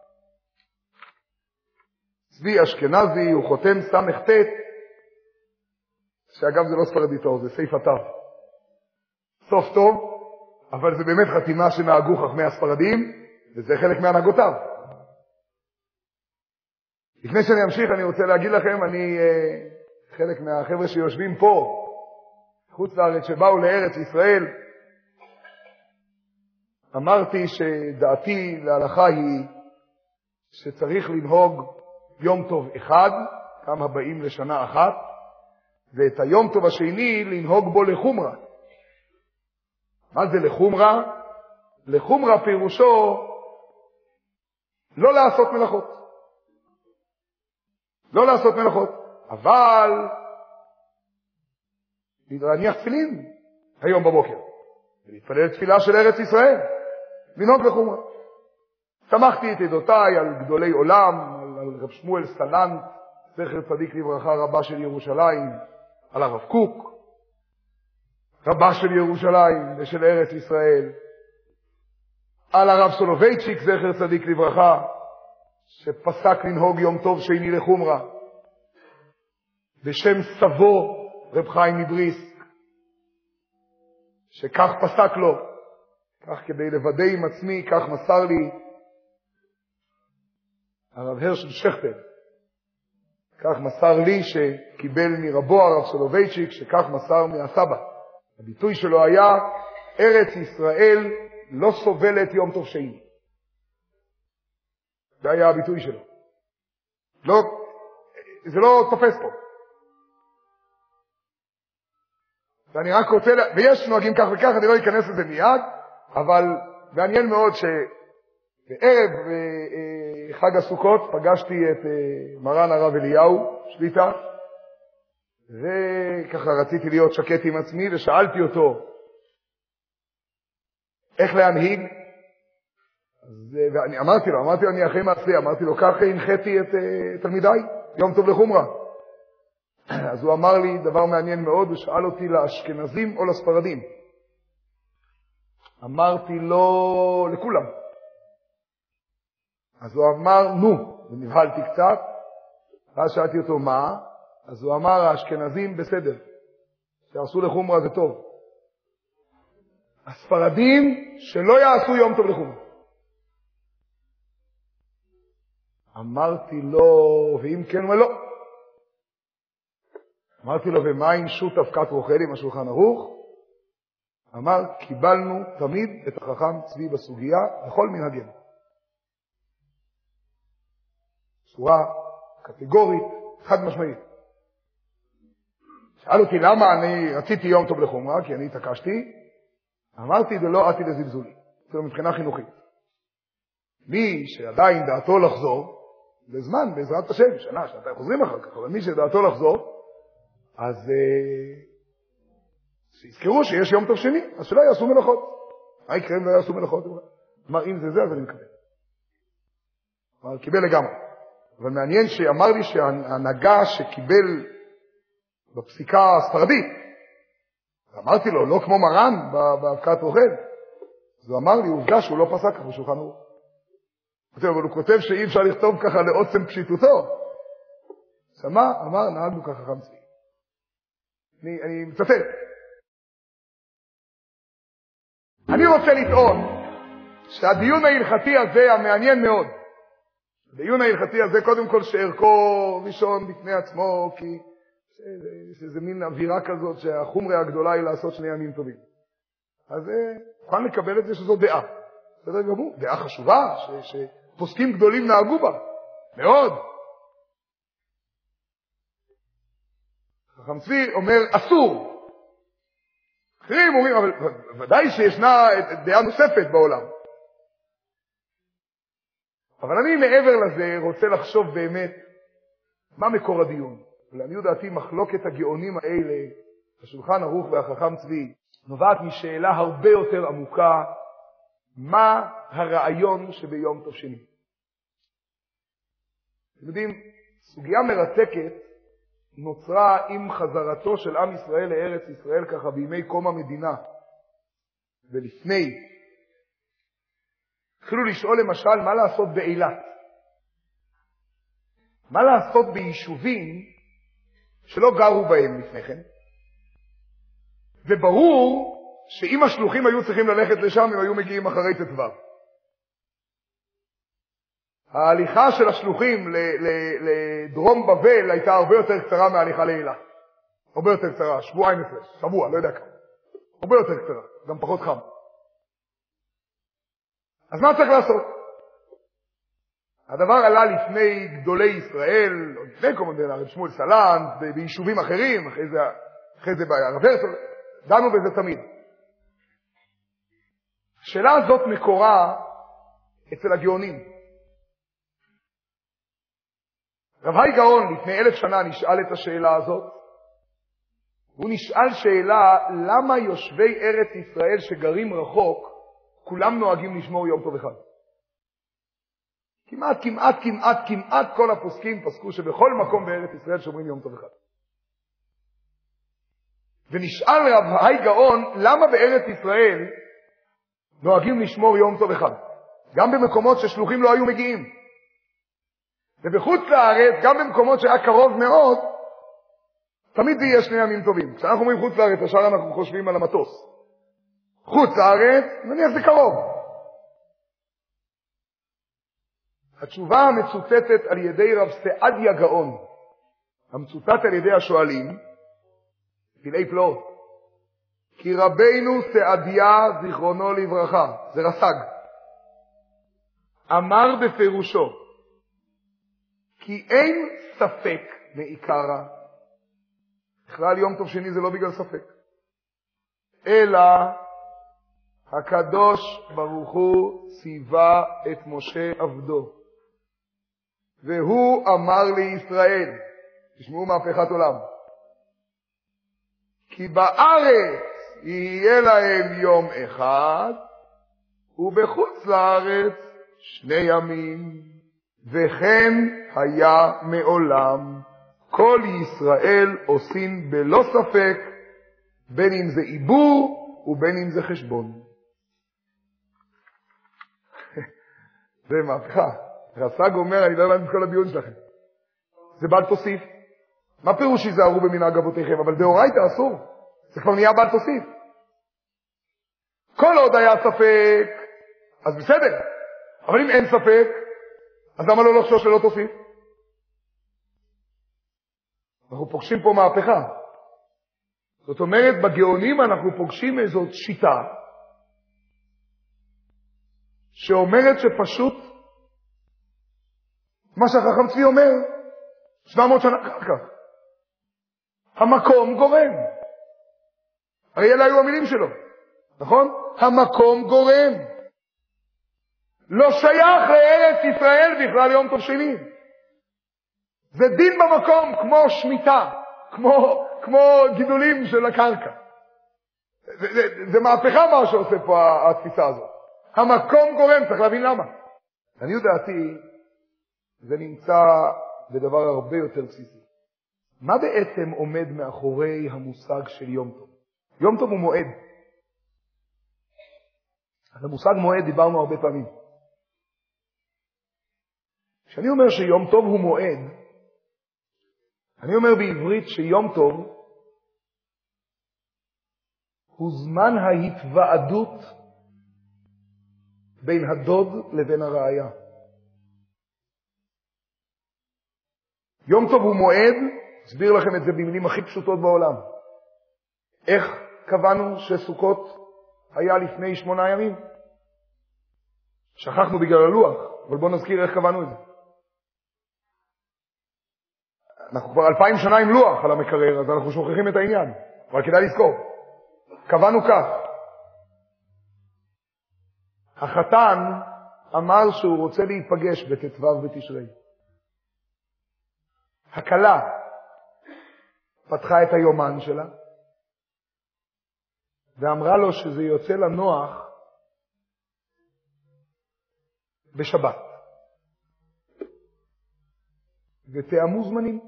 [SPEAKER 1] צבי אשכנזי הוא חותם סמ"ט, שאגב זה לא ספרדי טוב, זה סעיף אתר. סוף טוב, אבל זה באמת חתימה שנהגו חכמי הספרדים, וזה חלק מהנהגותיו. לפני שאני אמשיך, אני רוצה להגיד לכם, אני חלק מהחבר'ה שיושבים פה, חוץ לארץ שבאו לארץ ישראל, אמרתי שדעתי להלכה היא שצריך לנהוג יום טוב אחד, כמה באים לשנה אחת, ואת היום טוב השני לנהוג בו לחומרה. מה זה לחומרה? לחומרה פירושו לא לעשות מלאכות. לא לעשות מלאכות, אבל להניח תפילין היום בבוקר, ולהתפלל תפילה של ארץ ישראל, לנהוג לחומרה. שמחתי את עדותיי על גדולי עולם, על רב שמואל סלנט, זכר צדיק לברכה, רבה של ירושלים, על הרב קוק, רבה של ירושלים ושל ארץ ישראל, על הרב סולובייצ'יק, זכר צדיק לברכה, שפסק לנהוג יום טוב שני לחומרה, בשם סבו רב חיים מבריסק, שכך פסק לו, כך כדי לוודא עם עצמי, כך מסר לי הרב הרשל שכטר, כך מסר לי שקיבל מרבו הרב סולובייצ'יק, שכך מסר מהסבא. הביטוי שלו היה, ארץ ישראל לא סובלת יום טוב שני. זה היה הביטוי שלו. זה לא תופס פה. ואני רק רוצה, ויש נוהגים כך וכך, אני לא אכנס לזה מיד, אבל מעניין מאוד שבערב חג הסוכות פגשתי את מרן הרב אליהו שליטה, וככה רציתי להיות שקט עם עצמי, ושאלתי אותו איך להנהיג. ואני אמרתי לו, אני אחרי מעשי, אמרתי לו, כך הנחיתי את תלמידיי, יום טוב לחומרה. אז הוא אמר לי דבר מעניין מאוד, הוא שאל אותי לאשכנזים או לספרדים. אמרתי לו, לכולם. אז הוא אמר, נו, ונבהלתי קצת, ואז שאלתי אותו, מה? אז הוא אמר, האשכנזים בסדר, שעשו לחומרה זה טוב. הספרדים שלא יעשו יום טוב לחומרה. אמרתי לו, ואם כן או לא? אמרתי לו, ומה עם שו"ת אבקת רוכל עם השולחן ערוך? אמר, קיבלנו תמיד את החכם צבי בסוגיה, בכל מנהגנו. צורה קטגורית, חד משמעית. שאל אותי למה אני רציתי יום טוב לחומרה, כי אני התעקשתי. אמרתי, זה לא עתי לזלזולי. זה מבחינה חינוכית. מי שעדיין דעתו לחזור, בזמן, בעזרת השם, שנה, שנתיים חוזרים אחר כך, אבל מי שדעתו לחזור, אז שיזכרו שיש יום טוב שני, אז שלא יעשו מלאכות. מה יקרה אם לא יעשו מלאכות? אמר, אם זה, אז אני מקבל. אמר, קיבל לגמרי. אבל מעניין שאמר לי שההנהגה שקיבל בפסיקה הספרדית, אמרתי לו, לא כמו מרן באבקת רוכל. אז הוא אמר לי, עובדה שהוא לא פסק ככה בשולחן ערוך. אבל הוא כותב שאי אפשר לכתוב ככה לעוצם פשיטותו. שמה? אמר, נהגנו ככה חכם צבי. אני מצטט. אני רוצה לטעון שהדיון ההלכתי הזה המעניין מאוד. הדיון ההלכתי הזה קודם כל שערכו ראשון בפני עצמו, כי זה מין אווירה כזאת שהחומרה הגדולה היא לעשות 2 ימים טובים. אז מוכן לקבל את זה שזו דעה. בסדר גמור, דעה חשובה, שפוסקים גדולים נהגו בה. מאוד. חכם צבי אומר, אסור. אחרים אומרים, אבל ודאי שישנה דעה נוספת בעולם. אבל אני מעבר לזה רוצה לחשוב באמת מה מקור הדיון. ולעניות דעתי מחלוקת הגאונים האלה השולחן ערוך והחכם צבי, נובעת משאלה הרבה יותר עמוקה, מה הרעיון שביום טוב שני? אתם יודעים, סוגיה מרתקת נוצרה עם חזרתו של עם ישראל לארץ ישראל ככה בימי קום המדינה. ולפני, התחילו לשאול למשל מה לעשות באילת. מה לעשות ביישובים שלא גרו בהם לפני כן. וברור שאם השלוחים היו צריכים ללכת לשם, הם היו מגיעים אחרי ט"ו. ההליכה של השלוחים לדרום בבל הייתה הרבה יותר קצרה מההליכה לאילת. הרבה יותר קצרה, שבועיים הפרש, שבוע, לא יודע כמה. הרבה יותר קצרה, גם פחות חם. אז מה צריך לעשות? הדבר עלה לפני גדולי ישראל, לפני קום המדינה, רב שמואל סלנט, ביישובים אחרים, אחרי זה בערב הרצל, דנו בזה תמיד. השאלה הזאת מקורה אצל הגאונים. רב האי גאון לפני 1000 שנה נשאל את השאלה הזאת. הוא נשאל שאלה, למה יושבי ארץ ישראל שגרים רחוק, כולם נוהגים לשמור יום טוב אחד? כמעט כל הפוסקים פסקו שבכל מקום בארץ ישראל שומרים יום טוב אחד. ונשאל רב האי גאון, למה בארץ ישראל נוהגים לשמור יום טוב אחד? גם במקומות ששלוחים לא היו מגיעים. ובחוץ לארץ, גם במקומות שהיה קרוב מאוד, תמיד זה יהיה 2 ימים טובים. כשאנחנו אומרים חוץ לארץ, השאר אנחנו חושבים על המטוס. חוץ לארץ, נניח זה קרוב. התשובה המצוטטת על ידי רב סעדיה גאון, המצוטט על ידי השואלים, פלאי פלאות, כי רבינו סעדיה זיכרונו לברכה, זה רס"ג, אמר בפירושו, כי אין ספק מעיקרא, בכלל יום טוב שני זה לא בגלל ספק, אלא הקדוש ברוך הוא ציווה את משה עבדו, והוא אמר לישראל, תשמעו מהפכת עולם, כי בארץ יהיה להם יום אחד, ובחוץ לארץ 2 ימים, וכן היה מעולם. כל ישראל עושים בלא ספק, בין אם זה עיבור ובין אם זה חשבון. זה מהפכה. רס"ג אומר, אני לא הבנתי את כל הדיון שלכם. זה בל תוסיף. מה פירוש שיזהרו במנהג אבותיכם? אבל דאורייתא אסור. זה כבר נהיה בל תוסיף. כל עוד היה ספק, אז בסדר. אבל אם אין ספק, אז למה לא לחשוש שלא תוסיף? אנחנו פוגשים פה מהפכה. זאת אומרת, בגאונים אנחנו פוגשים איזו שיטה שאומרת שפשוט מה שהחכם צבי אומר 700 שנה אחר כך, המקום גורם. הרי אלה היו המילים שלו, נכון? המקום גורם. לא שייך לארץ ישראל בכלל יום טוב שני. זה דין במקום, כמו שמיטה, כמו גידולים של הקרקע. זה מהפכה מה שעושה פה התפיסה הזאת. המקום גורם, צריך להבין למה. אני יודעתי, זה נמצא בדבר הרבה יותר בסיסי. מה בעצם עומד מאחורי המושג של יום טוב? יום טוב הוא מועד. על המושג מועד דיברנו הרבה פעמים. כשאני אומר שיום טוב הוא מועד, אני אומר בעברית שיום טוב הוא זמן ההתוועדות בין הדוד לבין הרעיה. יום טוב הוא מועד, אסביר לכם את זה במילים הכי פשוטות בעולם. איך קבענו שסוכות היה לפני 8 ימים? שכחנו בגלל הלוח, אבל בואו נזכיר איך קבענו את זה. אנחנו כבר 2000 שנה עם לוח על המקרר, אז אנחנו שוכחים את העניין. אבל כדאי לזכור. קבענו כך. החתן אמר שהוא רוצה להיפגש בט"ו בתשרי. הכלה פתחה את היומן שלה, ואמרה לו שזה יוצא לנוח בשבת. ותאמו זמנים.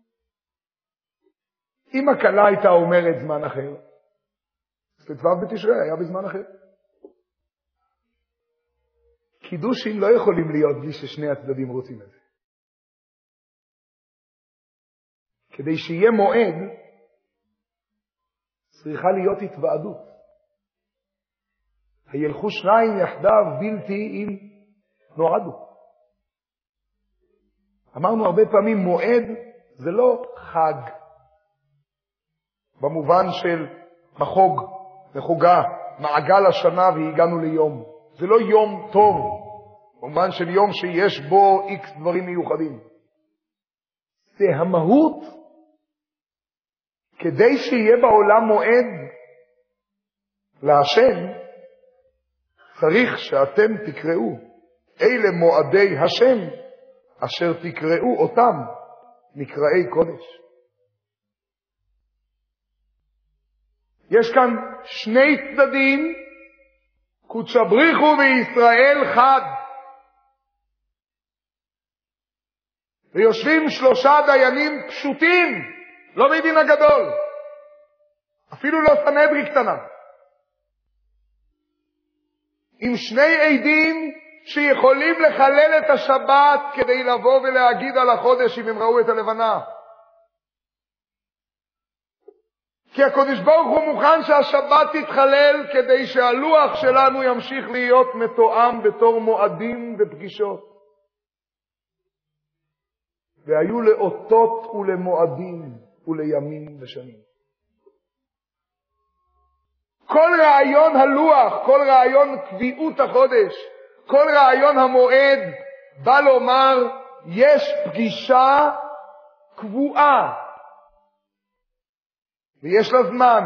[SPEAKER 1] אם הכלה הייתה אומרת זמן אחר, ט"ו בתשרי היה בזמן אחר. קידושים לא יכולים להיות בלי ששני הצדדים רוצים את זה. כדי שיהיה מועד, צריכה להיות התוועדות. הילכו שניים יחדיו בלתי אם נועדו. אמרנו הרבה פעמים, מועד זה לא חג, במובן של החוג, לחוגה, מעגל השנה והגענו ליום. זה לא יום טוב, במובן של יום שיש בו איקס דברים מיוחדים. זה המהות, כדי שיהיה בעולם מועד להשם, צריך שאתם תקראו, אלה מועדי השם, אשר תקראו אותם מקראי קודש. יש כאן שני צדדים, קודשא בריחו וישראל חד. ויושבים 3 דיינים פשוטים, לא בית דין הגדול, אפילו לא סנהדרין קטנה, עם 2 עדים שיכולים לחלל את השבת כדי לבוא ולהגיד על החודש אם הם ראו את הלבנה. כי הקדוש ברוך הוא מוכן שהשבת תתחלל כדי שהלוח שלנו ימשיך להיות מתואם בתור מועדים ופגישות. והיו לאותות ולמועדים ולימים ושנים. כל רעיון הלוח, כל רעיון קביעות החודש, כל רעיון המועד בא לומר יש פגישה קבועה ויש לה זמן.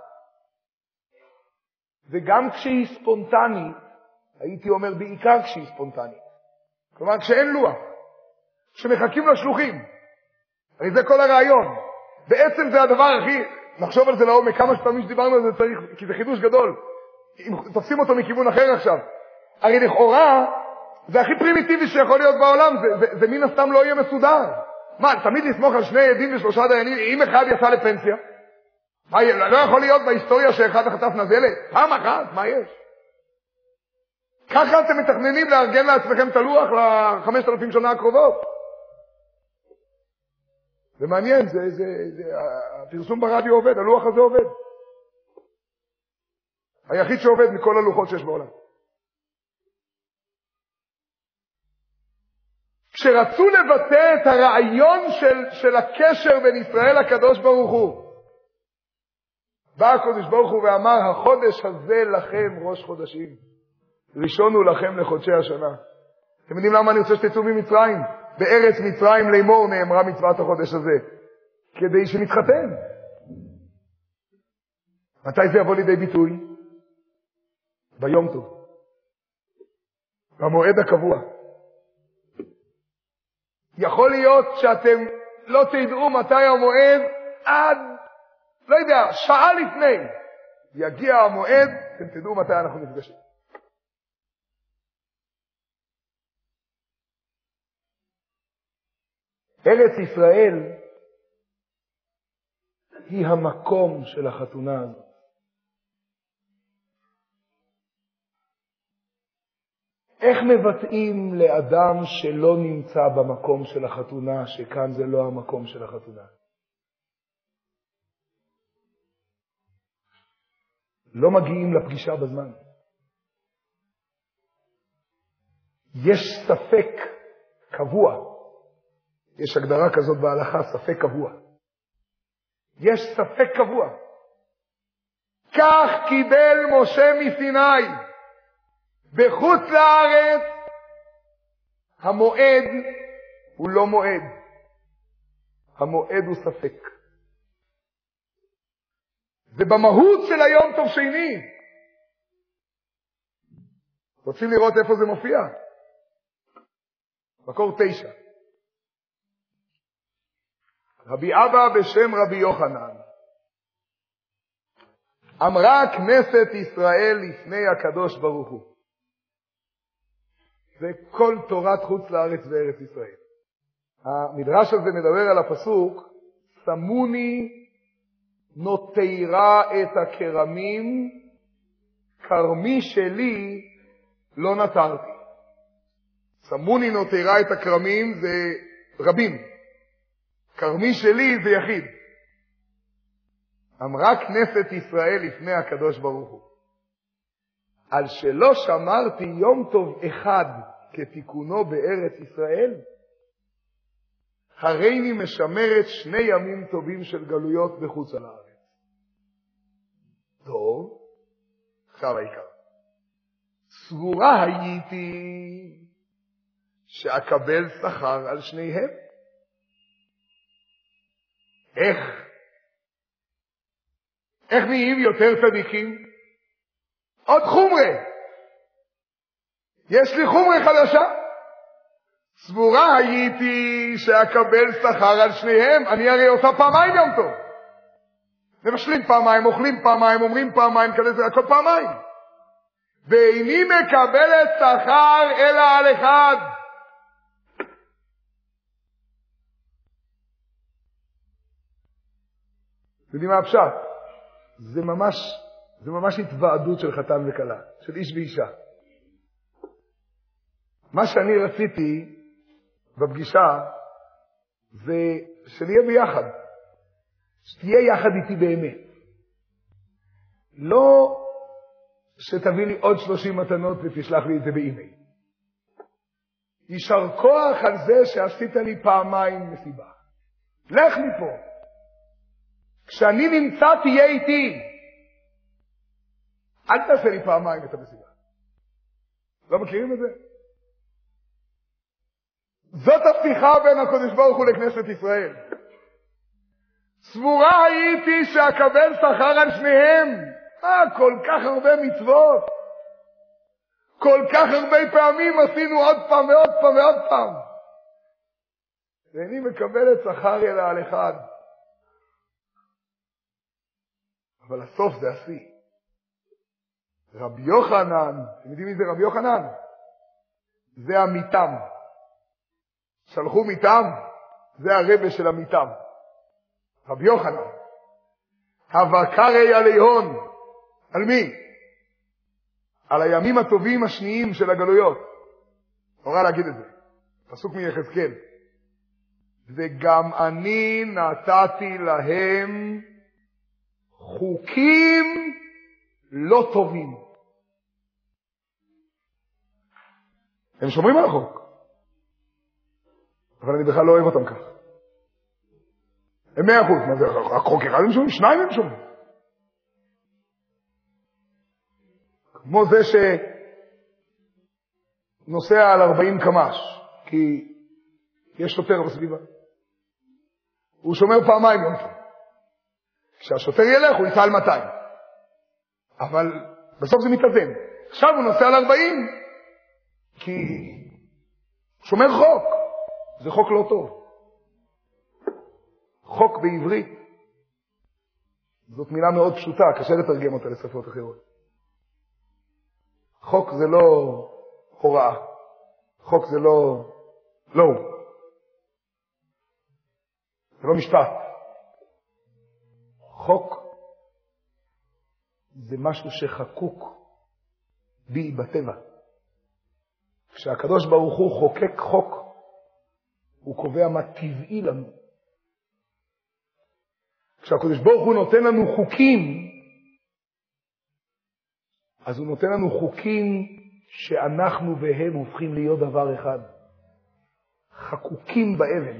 [SPEAKER 1] וגם כשהיא ספונטנית, הייתי אומר בעיקר כשהיא ספונטנית, כלומר כשאין לוח, כשמחכים לשלוחים, הרי זה כל הרעיון. בעצם זה הדבר הכי, נחשוב על זה לעומק, כמה שפעמים שדיברנו על זה צריך, כי זה חידוש גדול. אם תופסים אותו מכיוון אחר עכשיו, הרי לכאורה זה הכי פרימיטיבי שיכול להיות בעולם, זה מן הסתם לא יהיה מסודר. מה, תמיד לסמוך על 2 עדים ו3 דיינים, אם אחד יצא לפנסיה? מה, לא יכול להיות בהיסטוריה שאחד חטף נזלת? פעם אחת, מה יש? ככה אתם מתכננים לארגן לעצמכם את הלוח ל-5,000 שנה הקרובות. זה מעניין, הפרסום ברדיו עובד, הלוח הזה עובד. היחיד שעובד מכל הלוחות שיש בעולם. כשרצו לבטא את הרעיון של הקשר בין ישראל לקדוש ברוך הוא, בא הקדוש ברוך הוא ואמר, החודש הזה לכם ראש חודשים, ראשון הוא לכם לחודשי השנה. אתם יודעים למה אני רוצה שתצאו ממצרים? בארץ מצרים לאמור נאמרה מצוות החודש הזה, כדי שנתחתן. מתי זה יבוא לידי ביטוי? ביום טוב, במועד הקבוע. יכול להיות שאתם לא תדעו מתי המועד עד, לא יודע, שעה לפני יגיע המועד, אתם תדעו מתי אנחנו נפגשים. ארץ ישראל היא המקום של החתונה הזאת. איך מבטאים לאדם שלא נמצא במקום של החתונה, שכאן זה לא המקום של החתונה? לא מגיעים לפגישה בזמן. יש ספק קבוע. יש הגדרה כזאת בהלכה, ספק קבוע. יש ספק קבוע. כך קיבל משה מסיני. בחוץ לארץ המועד הוא לא מועד. המועד הוא ספק. זה במהות של היום טוב שני. רוצים לראות איפה זה מופיע? מקור 9. רבי אבא בשם רבי יוחנן אמרה כנסת ישראל לפני הקדוש ברוך הוא. זה כל תורת חוץ לארץ וארץ ישראל. המדרש הזה מדבר על הפסוק, שמוני נותירה את הכרמים, כרמי שלי לא נטרתי. שמוני נותירה את הכרמים זה רבים, כרמי שלי זה יחיד. אמרה כנסת ישראל לפני הקדוש ברוך הוא, על שלא שמרתי יום טוב אחד כתיקונו בארץ ישראל, הריני משמרת 2 ימים טובים של גלויות בחוץ על הארץ. טוב, עכשיו העיקר. סבורה הייתי שאקבל שכר על שניהם. איך נהיים יותר צדיקים? עוד חומרה. יש לי חומרה חדשה. סבורה הייתי שאקבל שכר על שניהם. אני הרי עושה פעמיים יום טוב. מבשלים פעמיים, אוכלים פעמיים, אומרים פעמיים, כזה זה הכל פעמיים. ואיני מקבלת שכר אלא על אחד. יודעים מה הפשט? זה ממש התוועדות של חתן וכלה, של איש ואישה. מה שאני רציתי בפגישה זה שנהיה ביחד, שתהיה יחד איתי באמת. לא שתביא לי עוד 30 מתנות ותשלח לי את זה באימייל. יישר כוח על זה שעשית לי פעמיים מסיבה. לך מפה. כשאני נמצא תהיה איתי. אל תעשה לי פעמיים את המסיבה. לא מכירים את זה? זאת הפתיחה בין הקדוש ברוך הוא לכנסת ישראל. סבורה הייתי שאקבל שכר על שניהם. כל כך הרבה מצוות. כל כך הרבה פעמים עשינו עוד פעם ועוד פעם ועוד פעם. ואני מקבל את שכר אלא על אחד. אבל הסוף זה השיא. רבי יוחנן, אתם יודעים מי זה רבי יוחנן? זה המיתם. שלחו מיתם, זה הרבה של המיתם. רבי יוחנן. הבקרי עליהון. על מי? על הימים הטובים השניים של הגלויות. נורא להגיד את זה. פסוק מיחזקאל. וגם אני נתתי להם חוקים לא טובים. הם שומרים על החוק. אבל אני בכלל לא אוהב אותם כך. הם 100%. מה זה? החוק אחד הם שומרים? 2 הם שומרים. כמו זה שנוסע על 40 קמ"ש, כי יש שוטר בסביבה. הוא שומר פעמיים יום טוב. כשהשוטר ילך הוא ייסע על 200. אבל בסוף זה מתאזן. עכשיו הוא נוסע על 40, כי שומר חוק. זה חוק לא טוב. חוק בעברית. זאת מילה מאוד פשוטה, קשה לתרגם אותה לשפות אחרות. חוק זה לא הוראה. חוק זה לא זה לא משפט. חוק זה משהו שחקוק בי בטבע. כשהקדוש ברוך הוא חוקק חוק, הוא קובע מה טבעי לנו. כשהקדוש ברוך הוא נותן לנו חוקים, אז הוא נותן לנו חוקים שאנחנו והם הופכים להיות דבר אחד. חקוקים באבן.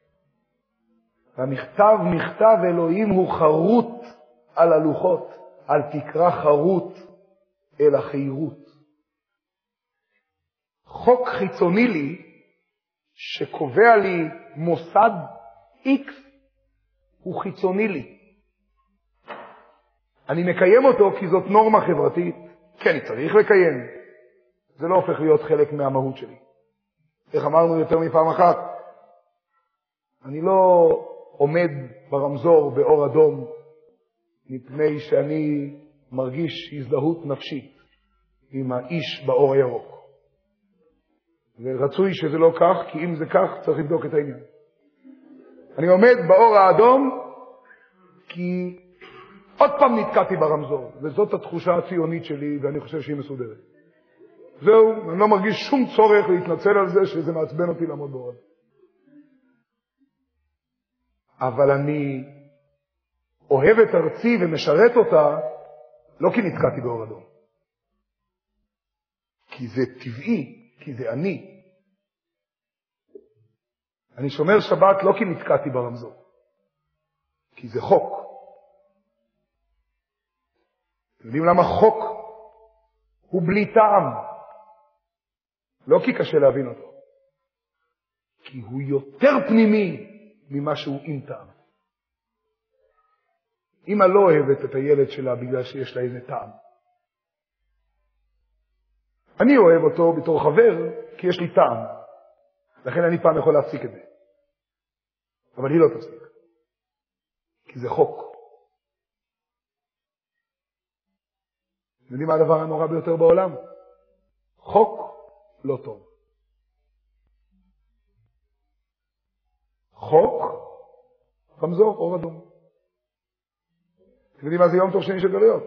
[SPEAKER 1] והמכתב, מכתב אלוהים הוא חרוט על הלוחות, על תקרא חרוט אל החירות. חוק חיצוני לי, שקובע לי מוסד X, הוא חיצוני לי. אני מקיים אותו כי זאת נורמה חברתית. כן, אני צריך לקיים. זה לא הופך להיות חלק מהמהות שלי. איך אמרנו יותר מפעם אחת? אני לא עומד ברמזור באור אדום, מפני שאני מרגיש הזדהות נפשית עם האיש באור הירוק. ורצוי שזה לא כך, כי אם זה כך צריך לבדוק את העניין. אני עומד באור האדום כי עוד פעם נתקעתי ברמזור, וזאת התחושה הציונית שלי, ואני חושב שהיא מסודרת. זהו, אני לא מרגיש שום צורך להתנצל על זה שזה מעצבן אותי לעמוד באור אדום. אבל אני אוהב את ארצי ומשרת אותה, לא כי נתקעתי באור אדום. כי זה טבעי, כי זה אני. אני שומר שבת לא כי נתקעתי ברמזור, כי זה חוק. אתם יודעים למה חוק הוא בלי טעם? לא כי קשה להבין אותו, כי הוא יותר פנימי ממה שהוא עם טעם. אמא לא אוהבת את הילד שלה בגלל שיש לה איזה טעם. אני אוהב אותו בתור חבר כי יש לי טעם. לכן אני פעם יכול להפסיק את זה. אבל היא לא תפסיק. כי זה חוק. אתם יודעים מה הדבר הנורא ביותר בעולם? חוק לא טוב. חוק, רמזור, אור אדום. אתם יודעים מה זה יום טוב שני של גלויות?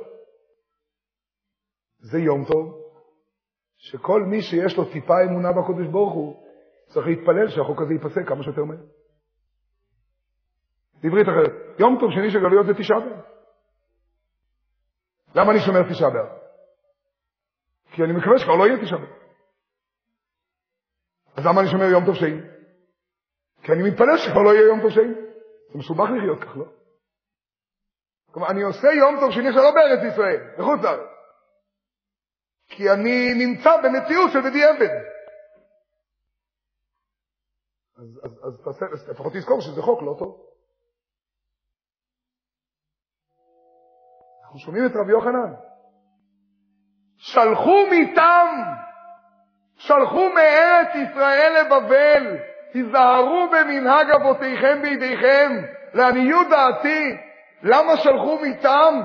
[SPEAKER 1] זה יום טוב שכל מי שיש לו טיפה אמונה בקדוש ברוך הוא צריך להתפלל שהחוק הזה ייפסק כמה שיותר מהר. בעברית אחרת, יום טוב שני של גלויות זה תשעה באב. למה אני שומר תשעה באב? כי אני מקווה שכבר לא יהיה תשעה באב. אז למה אני שומר יום טוב שני? כי אני מתפלל שכבר לא יהיה יום טוב שני. זה מסובך לחיות כך, לא? כלומר, אני עושה יום טוב שני שלא בארץ ישראל, בחוץ לארץ. כי אני נמצא במציאות של בדיעבד. אז לפחות תזכור שזה חוק לא טוב. אנחנו שומעים את רבי יוחנן. שלחו מארץ ישראל לבבל, תיזהרו במנהג אבותיכם בידיכם, לעניות דעתי. למה שלחו מטעם?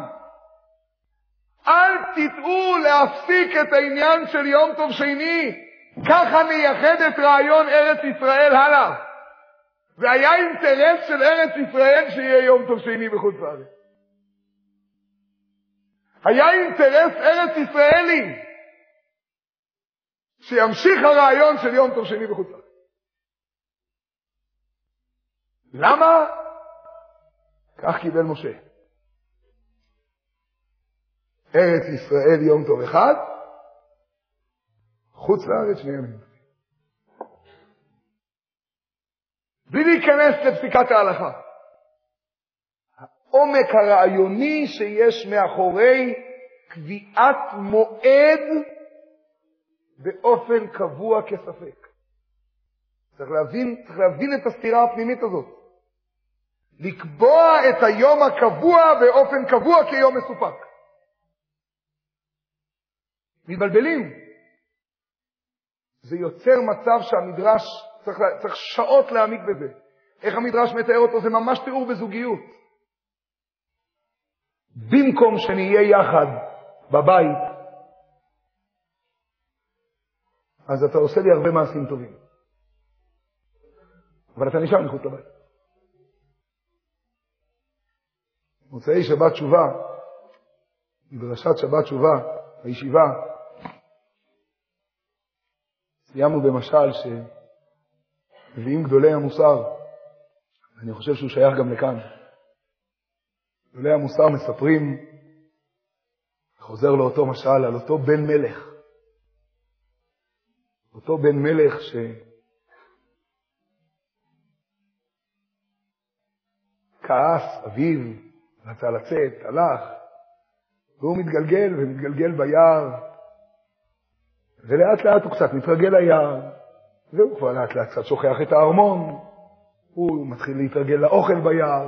[SPEAKER 1] אל תטעו להפסיק את העניין של יום טוב שני. ככה נייחד את רעיון ארץ ישראל הלאה. והיה אינטרס של ארץ ישראל שיהיה יום טוב שני בחוץ לארץ. היה אינטרס ארץ ישראלי שימשיך הרעיון של יום טוב שני בחוץ לארץ. למה? כך קיבל משה. ארץ ישראל יום טוב אחד, חוץ לארץ שני ימים. בלי להיכנס לפסיקת ההלכה. העומק הרעיוני שיש מאחורי קביעת מועד באופן קבוע כספק. צריך להבין את הסתירה הפנימית הזאת. לקבוע את היום הקבוע באופן קבוע כיום מסופק. מתבלבלים. זה יוצר מצב שהמדרש צריך שעות להעמיק בזה. איך המדרש מתאר אותו? זה ממש תיאור בזוגיות. במקום שנהיה יחד בבית, אז אתה עושה לי הרבה מעשים טובים. אבל אתה נשאר מחוץ לבית. מוצאי שבת תשובה, מדרשת שבת תשובה, בישיבה, סיימנו במשל שמביאים גדולי המוסר, אני חושב שהוא שייך גם לכאן. גדולי המוסר מספרים, חוזר לאותו משל, על אותו בן מלך. אותו בן מלך כעס אביו, רצה לצאת, הלך, והוא מתגלגל ומתגלגל ביער, ולאט לאט הוא קצת מתרגל ליער, והוא כבר לאט לאט קצת שוכח את הארמון, הוא מתחיל להתרגל לאוכל ביער,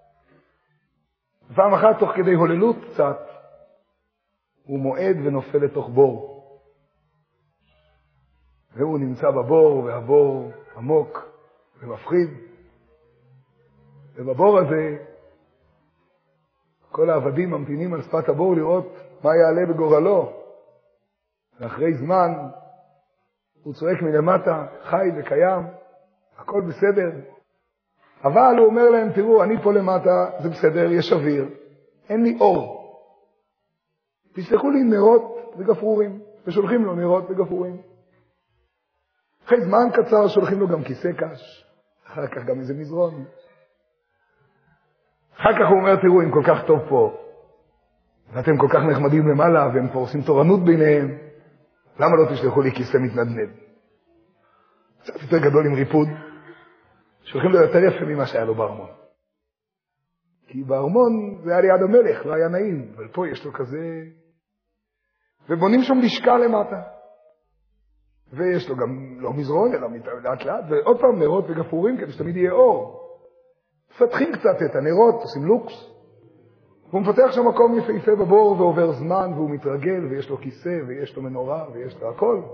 [SPEAKER 1] פעם אחת תוך כדי הוללות קצת, הוא מועד ונופל לתוך בור. והוא נמצא בבור, והבור עמוק ומפחיד. ובבור הזה כל העבדים ממתינים על שפת הבור לראות מה יעלה בגורלו. ואחרי זמן הוא צועק מלמטה, חי וקיים, הכל בסדר. אבל הוא אומר להם, תראו, אני פה למטה, זה בסדר, יש אוויר, אין לי אור. תשלחו לי נרות וגפרורים, ושולחים לו נרות וגפרורים. אחרי זמן קצר שולחים לו גם כיסא קש, אחר כך גם איזה מזרון. אחר כך הוא אומר, תראו, אם כל כך טוב פה, ואתם כל כך נחמדים למעלה, והם פה עושים תורנות ביניהם, למה לא תשלחו לי כיסא מתנדנד? קצת יותר גדול עם ריפוד, שולחים לו יותר יפה ממה שהיה לו בארמון. כי בארמון זה היה ליד המלך, לא היה נעים, אבל פה יש לו כזה... ובונים שם לשכה למטה. ויש לו גם לא מזרון, אלא לאט לאט, ועוד פעם נרות וגפרורים כדי שתמיד יהיה אור. מפתחים קצת את הנרות, עושים לוקס. והוא מפתח שם מקום יפהפה בבור, ועובר זמן, והוא מתרגל, ויש לו כיסא, ויש לו מנורה, ויש לו הכל.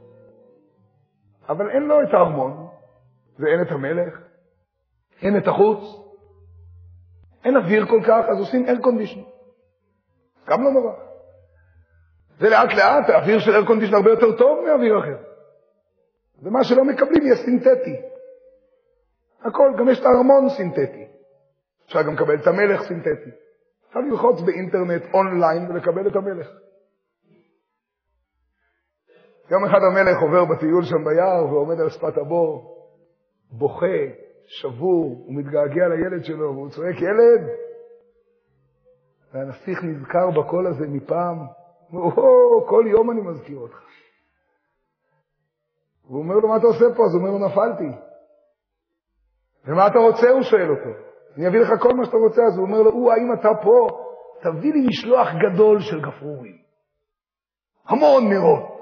[SPEAKER 1] אבל אין לו את הארמון, ואין את המלך, אין את החוץ, אין אוויר כל כך, אז עושים air condition. גם לא נורא. זה לאט לאט, האוויר של air condition הרבה יותר טוב מאוויר אחר. ומה שלא מקבלים יהיה סינתטי. הכל, גם יש את הארמון סינתטי. אפשר גם לקבל את המלך סינתטי. אפשר ללחוץ באינטרנט אונליין ולקבל את המלך. יום אחד המלך עובר בטיול שם ביער ועומד על שפת הבור, בוכה, שבור, הוא מתגעגע לילד שלו והוא צועק, ילד! והנסיך נזכר בקול הזה מפעם, כל יום אני מזכיר אותך. והוא אומר לו, מה אתה עושה פה? אז הוא אומר לו, נפלתי. ומה אתה רוצה? הוא שואל אותו. אני אביא לך כל מה שאתה רוצה. אז הוא אומר לו, האם אתה פה? תביא לי משלוח גדול של גפרורים. המון נרות.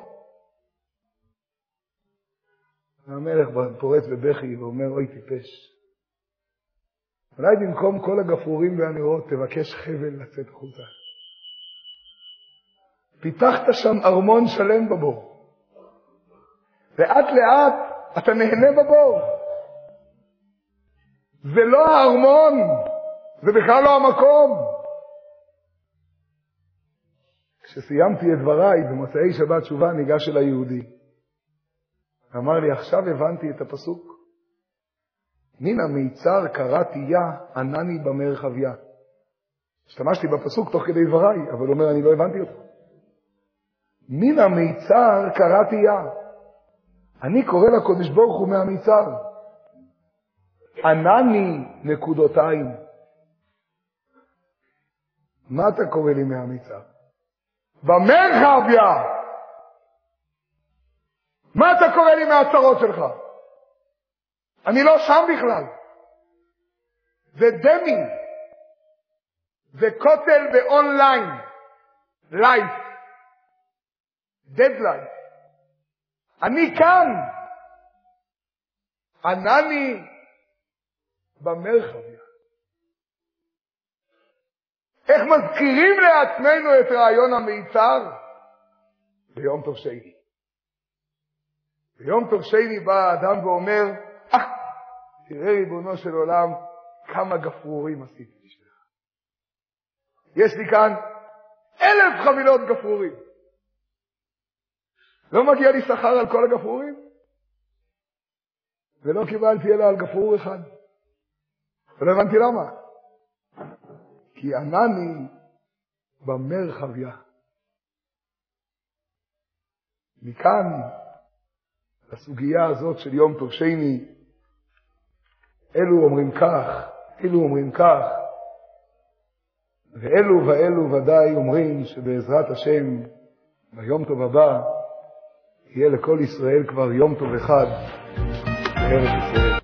[SPEAKER 1] והמלך פורץ בבכי ואומר, אוי טיפש. אולי במקום כל הגפרורים והנרות תבקש חבל לצאת החוצה. פיתחת שם ארמון שלם בבור. לאט לאט אתה נהנה בבור. זה לא הארמון, זה בכלל לא המקום. כשסיימתי את דבריי במוצאי שבת תשובה ניגש אל היהודי. אמר לי, עכשיו הבנתי את הפסוק. מן המיצר קראתי יה, ענני במרחביה. השתמשתי בפסוק תוך כדי דבריי, אבל הוא אומר, אני לא הבנתי אותו. מן המיצר קראתי יה. אני קורא לקודש ברוך הוא מהמיצר. ענני נקודותיים. מה אתה קורא לי מהמיצר? במרחביה. מה אתה קורא לי מהצרות שלך? אני לא שם בכלל. זה דמי. זה כותל באונליין. לייב. דדליין. אני כאן. ענני במרחביה. איך מזכירים לעצמנו את רעיון המיצר? ביום טוב שני. ביום טוב שני בא האדם ואומר, תראה ריבונו של עולם, כמה גפרורים עשיתי בשבילך. יש לי כאן 1,000 חבילות גפרורים. לא מגיע לי שכר על כל הגפרורים? ולא קיבלתי אלא על גפרור אחד. ולא הבנתי למה. כי ענני במרחביה. מכאן, לסוגיה הזאת של יום טוב שני, אלו אומרים כך, אלו אומרים כך, ואלו ואלו ודאי אומרים שבעזרת השם, ביום טוב הבא, יהיה לכל ישראל כבר יום טוב אחד בארץ ישראל.